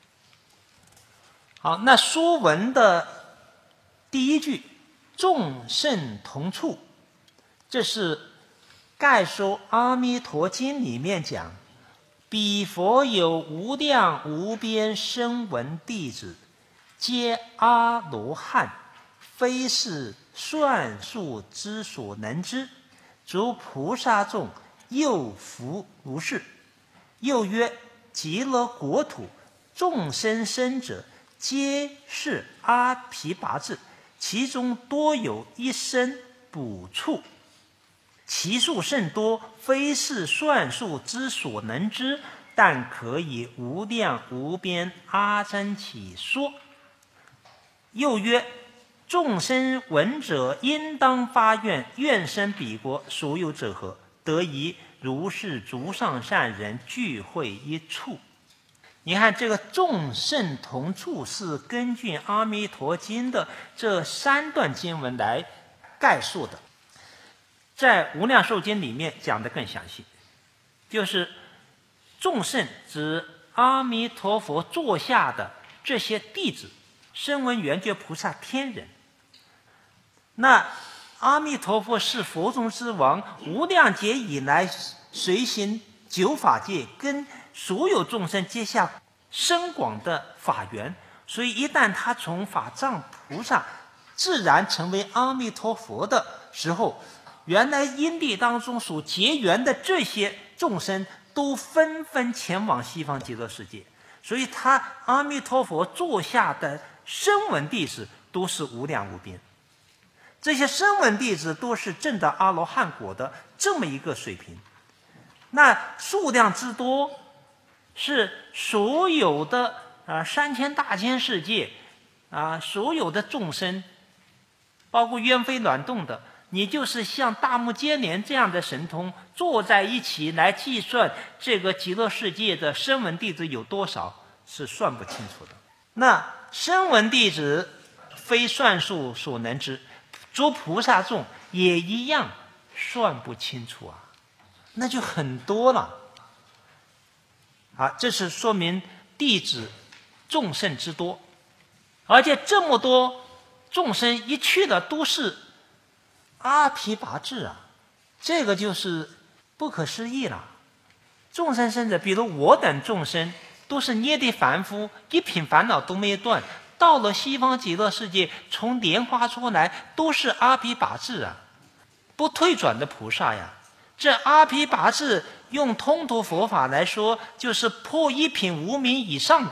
好，那书文的第一句众圣同处，这是概说阿弥陀经里面讲，彼佛有无量无边声闻弟子，皆阿罗汉，非是算数之所能知。诸菩萨众又复如是。又曰：极乐国土众生生者，皆是阿毗跋致，其中多有一生补处，其数甚多，非是算数之所能知，但可以无量无边阿僧祇说。又曰：众生闻者，应当发愿，愿生彼国，所有者何？得以如是诸上善人聚会一处。你看这个众圣同处是根据阿弥陀经的这3段经文来概述的，在无量寿经里面讲得更详细，就是众圣指阿弥陀佛座下的这些弟子，声闻缘觉菩萨天人。那阿弥陀佛是佛中之王，无量劫以来随行9法界，跟所有众生结下深广的法缘，所以一旦他从法藏菩萨自然成为阿弥陀佛的时候，原来因地当中所结缘的这些众生都纷纷前往西方极乐世界，所以他阿弥陀佛座下的声闻弟子都是无量无边，这些声闻弟子都是证得阿罗汉果的这么一个水平。那数量之多，是所有的3000大千世界所有的众生，包括鸢飞卵动的，你就是像大目犍连这样的神通坐在一起来计算这个极乐世界的声闻弟子有多少，是算不清楚的。那声闻弟子非算数所能知，诸菩萨众也一样算不清楚那就很多了。这是说明弟子众圣之多，而且这么多众生一去了都是阿毗跋致这个就是不可思议了。众生生者，比如我等众生都是捏地凡夫，一品烦恼都没有断，到了西方极乐世界，从莲花出来都是阿毗跋致不退转的菩萨呀。这阿毗跋致用通途佛法来说，就是破一品无明以上的，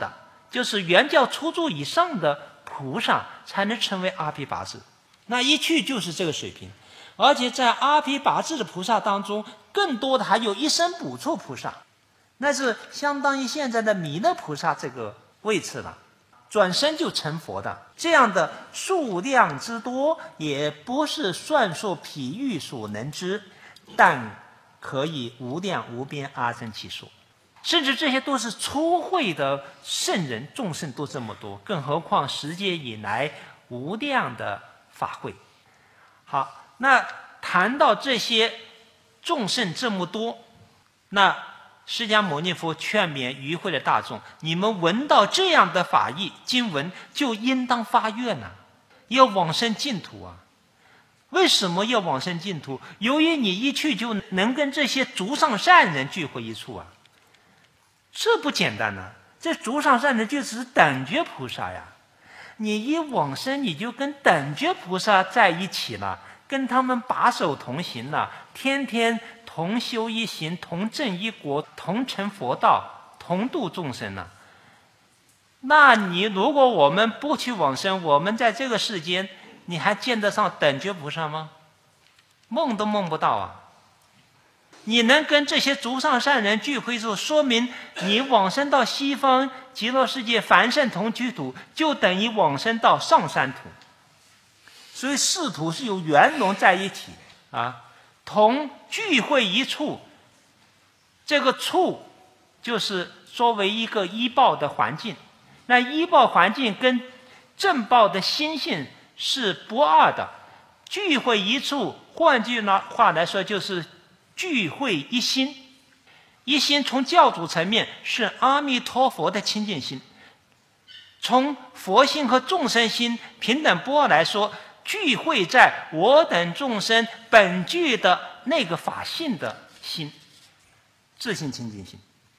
就是原教初住以上的菩萨才能成为阿毗跋致。那一去就是这个水平。而且在阿毗跋致的菩萨当中，更多的还有一生补处菩萨，那是相当于现在的弥勒菩萨这个位次了，转身就成佛的。这样的数量之多，也不是算数譬喻所能知，但可以无量无边阿僧祇数。甚至这些都是初会的圣人众生都这么多，更何况时间以来无量的法会。好，那谈到这些众生这么多，那释迦牟尼佛劝勉与会的大众，你们闻到这样的法义经文，就应当发愿啊，要往生净土啊。为什么要往生净土？由于你一去就能跟这些足上善人聚会一处啊，这不简单呢。这足上善人就只是等觉菩萨呀，你一往生你就跟等觉菩萨在一起了，跟他们把手同行了，天天同修一行，同证一果，同成佛道，同度众生了。那你如果我们不去往生，我们在这个世间，你还见得上等觉菩萨吗？梦都梦不到啊！你能跟这些足上善人聚会处，说明你往生到西方极乐世界凡圣同居土，就等于往生到上山土。所以四土是有圆融在一起啊，同聚会一处。这个处就是作为一个依报的环境，那依报环境跟正报的心性是不二的。聚会一处，换句话来说，就是聚会一心。一心从教主层面是阿弥陀佛的清净心，从佛心和众生心平等不二来说，聚会在我等众生本具的那个法性的心，自性清净心，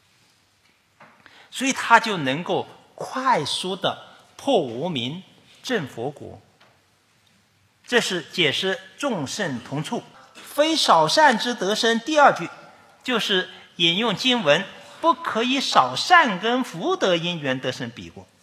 所以他就能够快速的破无明证佛果。这是解释众圣同处，非少善之得生。第二句就是引用经文，不可以少善根福德因缘得生彼国。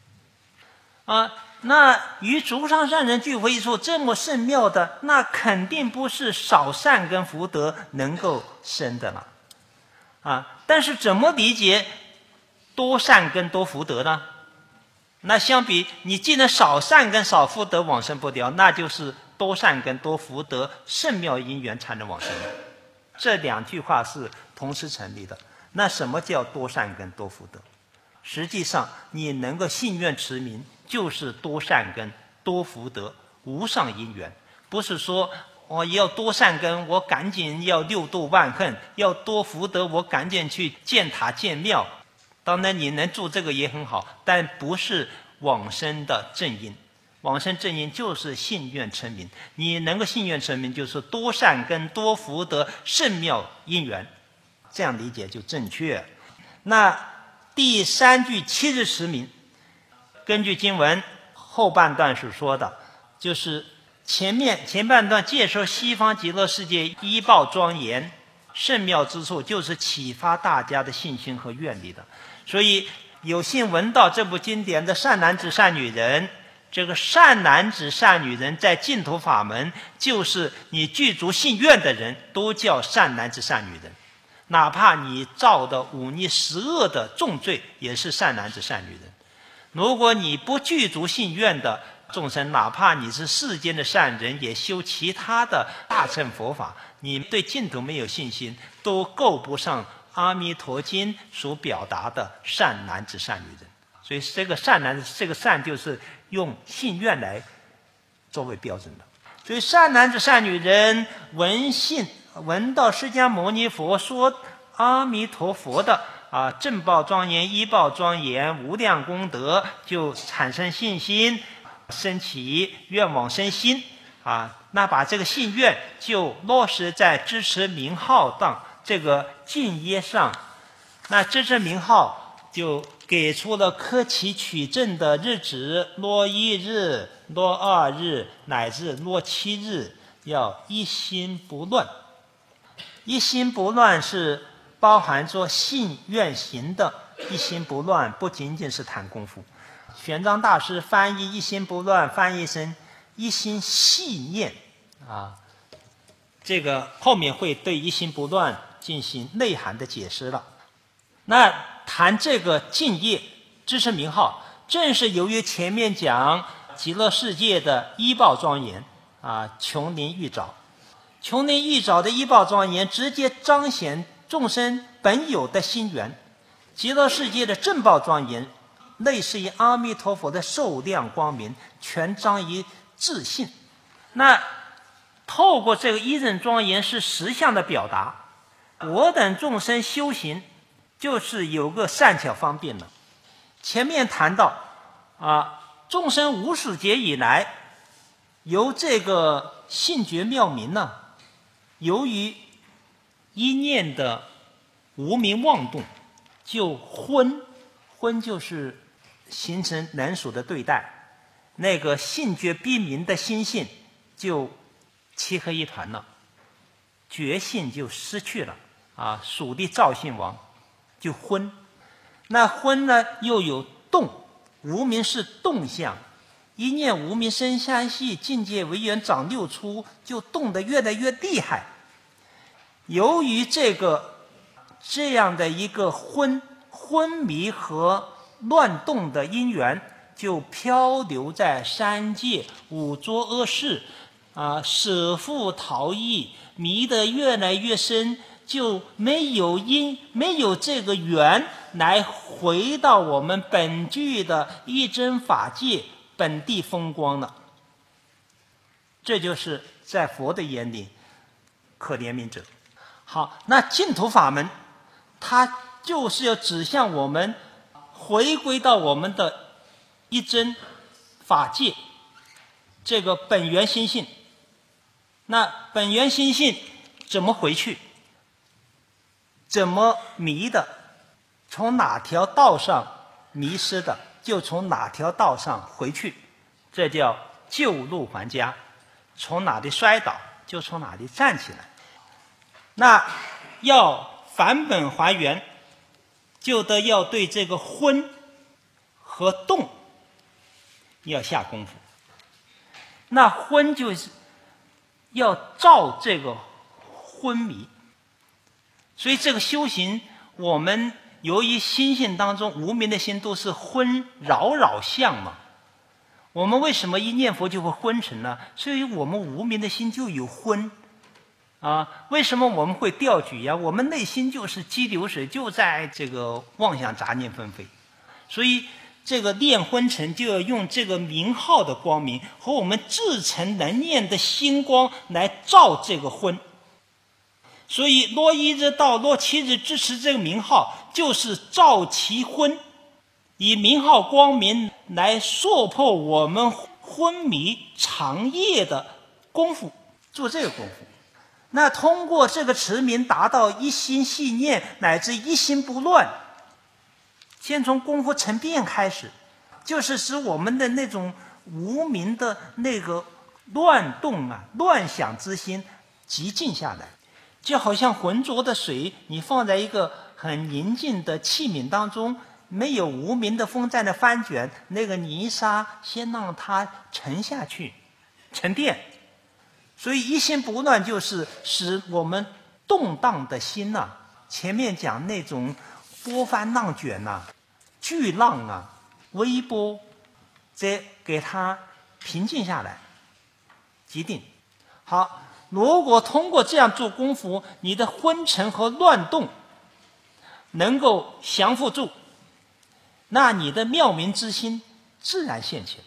那与足上善人聚会一处这么甚妙的，那肯定不是少善根福德能够生的了。但是怎么理解多善根多福德呢？那相比你既然少善根少福德往生不了，那就是多善根多福德甚妙因缘才能往生。这两句话是同时成立的。那什么叫多善根多福德？实际上你能够信愿持名，就是多善根多福德无上因缘。不是说我要多善根我赶紧要六度万恨，要多福德我赶紧去建塔建庙。当然你能做这个也很好，但不是往生的正因。往生正因就是信愿成名，你能够信愿成名，就是多善根多福德甚妙因缘，这样理解就正确。那第三句七日持名，根据经文后半段所说的，就是前半段介绍西方极乐世界依报庄严甚妙之处，就是启发大家的信心和愿力的。所以有幸闻到这部经典的善男子善女人，这个善男子善女人在净土法门，就是你具足信愿的人都叫善男子善女人，哪怕你造的忤逆十恶的重罪也是善男子善女人。如果你不具足信愿的众生，哪怕你是世间的善人，也修其他的大乘佛法，你对净土没有信心，都够不上阿弥陀经所表达的善男子善女人。所以这个善男子，这个善就是用信愿来作为标准的。所以善男子善女人闻到释迦牟尼佛说阿弥陀佛的正报庄严依报庄严无量功德，就产生信心，升起愿往生心那把这个信愿就落实在支持名号当这个敬业上。那支持名号就给出了科期取证的日子，落1日落2日乃至落7日，要一心不乱。一心不乱是包含着信愿行的一心不乱不仅仅是谈功夫。玄奘大师翻译一心不乱翻译成一心细念啊，这个后面会对一心不乱进行内涵的解释了。那谈这个净业知识名号，正是由于前面讲极乐世界的依报庄严啊，琼林玉藻，琼林玉藻的依报庄严直接彰显众生本有的心源，极乐世界的正报庄严类似于阿弥陀佛的受量光明，全彰于自性。那透过这个一正庄严是实相的表达，我等众生修行就是有个善巧方便了。前面谈到众生无始劫以来，由这个性觉妙明呢，由于一念的无明妄动，就昏就是形成人属的对待，那个性觉逼明的心性就漆黑一团了，觉性就失去了属的赵姓王就昏。那昏呢又有动，无明是动相，一念无明生相续，境界为缘长六出，就动得越来越厉害。由于这样的一个昏迷和乱动的因缘，就漂流在三界五浊恶世舍父逃逸，迷得越来越深，就没有这个缘来回到我们本具的一真法界本地风光了。这就是在佛的眼里可怜悯者。好，那净土法门它就是要指向我们回归到我们的一真法界这个本源心性。那本源心性怎么回去？怎么迷的？从哪条道上迷失的，就从哪条道上回去，这叫旧路还家。从哪里摔倒，就从哪里站起来。那要返本还原，就得要对这个昏和动要下功夫。那昏就是要照这个昏迷，所以这个修行，我们由于心性当中无明的心都是昏扰相嘛，我们为什么一念佛就会昏沉呢？所以我们无明的心就有昏为什么我们会掉举呀？我们内心就是激流水，就在这个妄想杂念纷飞。所以这个练昏沉就要用这个名号的光明和我们至诚能念的星光来照这个昏。所以若一日到若七日支持这个名号，就是照其昏，以名号光明来烁破我们昏迷长夜的功夫，做这个功夫。那通过这个持名达到一心细念乃至一心不乱，先从功夫成变开始，就是使我们的那种无明的那个乱动乱想之心极静下来。就好像浑浊的水，你放在一个很宁静的器皿当中，没有无明的风在那翻卷，那个泥沙先让它沉下去，沉淀。所以一心不乱就是使我们动荡的心前面讲那种波翻浪卷巨浪微波，这给它平静下来，极定。好，如果通过这样做功夫，你的昏沉和乱动能够降伏住，那你的妙明之心自然现前。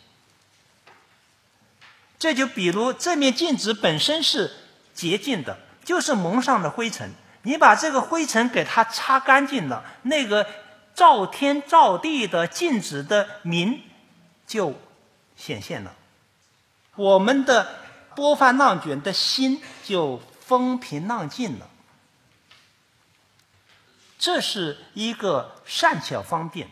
这就比如这面镜子本身是洁净的，就是蒙上的灰尘，你把这个灰尘给它擦干净了，那个照天照地的镜子的明就显现了，我们的波翻浪卷的心就风平浪静了。这是一个善巧方便，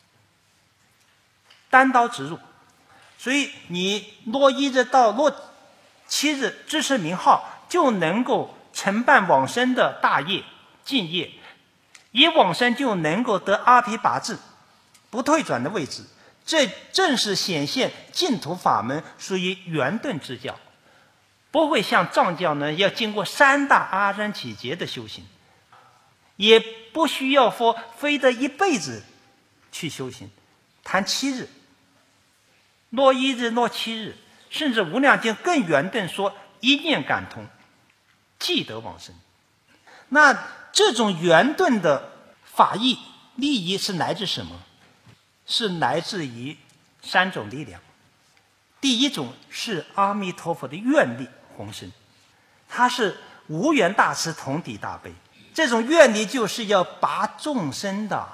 单刀直入。所以你若一日到若七日支持名号，就能够承办往生的大业净业， 一往生就能够得阿毗跋致，不退转的位置。这正是显现净土法门属于圆顿之教，不会像藏教呢要经过3大阿僧祇劫的修行，也不需要说非得一辈子去修行，谈7日，落1日，落7日，甚至无量经更圆顿说一念感通，即得往生。那这种圆顿的法义利益是来自什么？是来自于3种力量。第一种是阿弥陀佛的愿力宏深，它是无缘大慈，同体大悲。这种愿力就是要拔众生的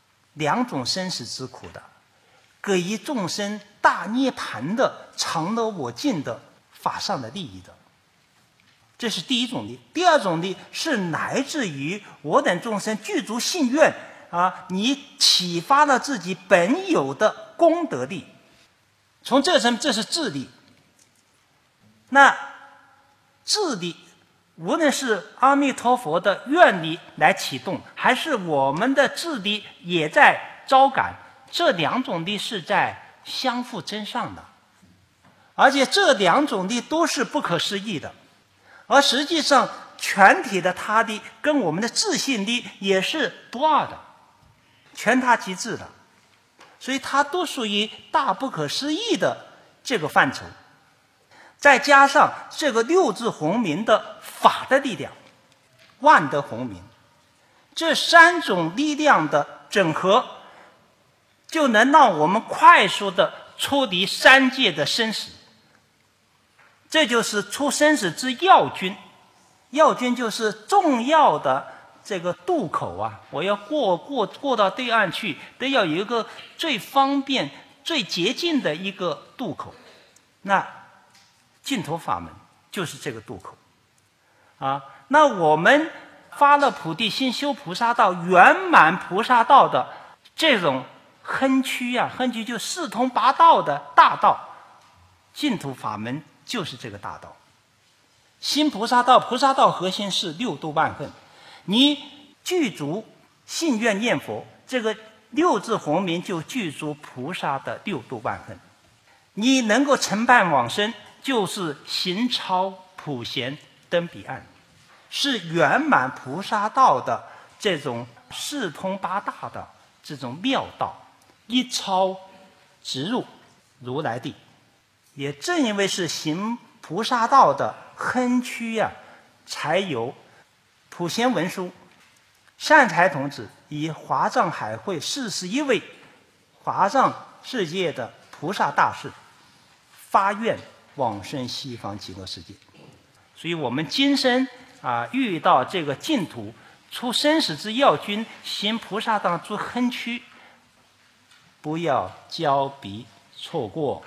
2种生死之苦的，给予众生大涅槃的常乐我净的法上的利益的。这是第一种力。第二种力是来自于我等众生具足信愿你启发了自己本有的功德力，从这层，这是智力。那智力无论是阿弥陀佛的愿力来启动，还是我们的智力也在招感，这2种力是在相互增上的，而且这2种力都是不可思议的。而实际上全体的他力跟我们的自信力也是不二的，全他即智的，所以它都属于大不可思议的这个范畴。再加上这个6字洪名的法的力量，万德洪名，这3种力量的整合，就能让我们快速的出离3界的生死。这就是出生死之要军，要军就是重要的这个渡口我要过到对岸去，得要有一个最方便最捷径的一个渡口。那净土法门就是这个渡口那我们发了菩提心，修菩萨道，圆满菩萨道的这种亨区亨区就四通八道的大道，净土法门就是这个大道。新菩萨道，菩萨道核心是6度万恨，你具足信愿念佛，这个6字洪名就具足菩萨的6度万恨。你能够承办往生，就是行超普贤登彼岸，是圆满菩萨道的这种四通八达的这种妙道，一超直入如来地。也正因为是行菩萨道的亨区才有普贤文殊善财童子以华藏海会41位华藏世界的菩萨大士发愿往生西方极乐世界。所以我们今生遇到这个净土出生死之要军，行菩萨道诸亨区，不要交鼻错过。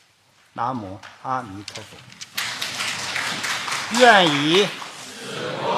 南无阿弥陀佛。愿以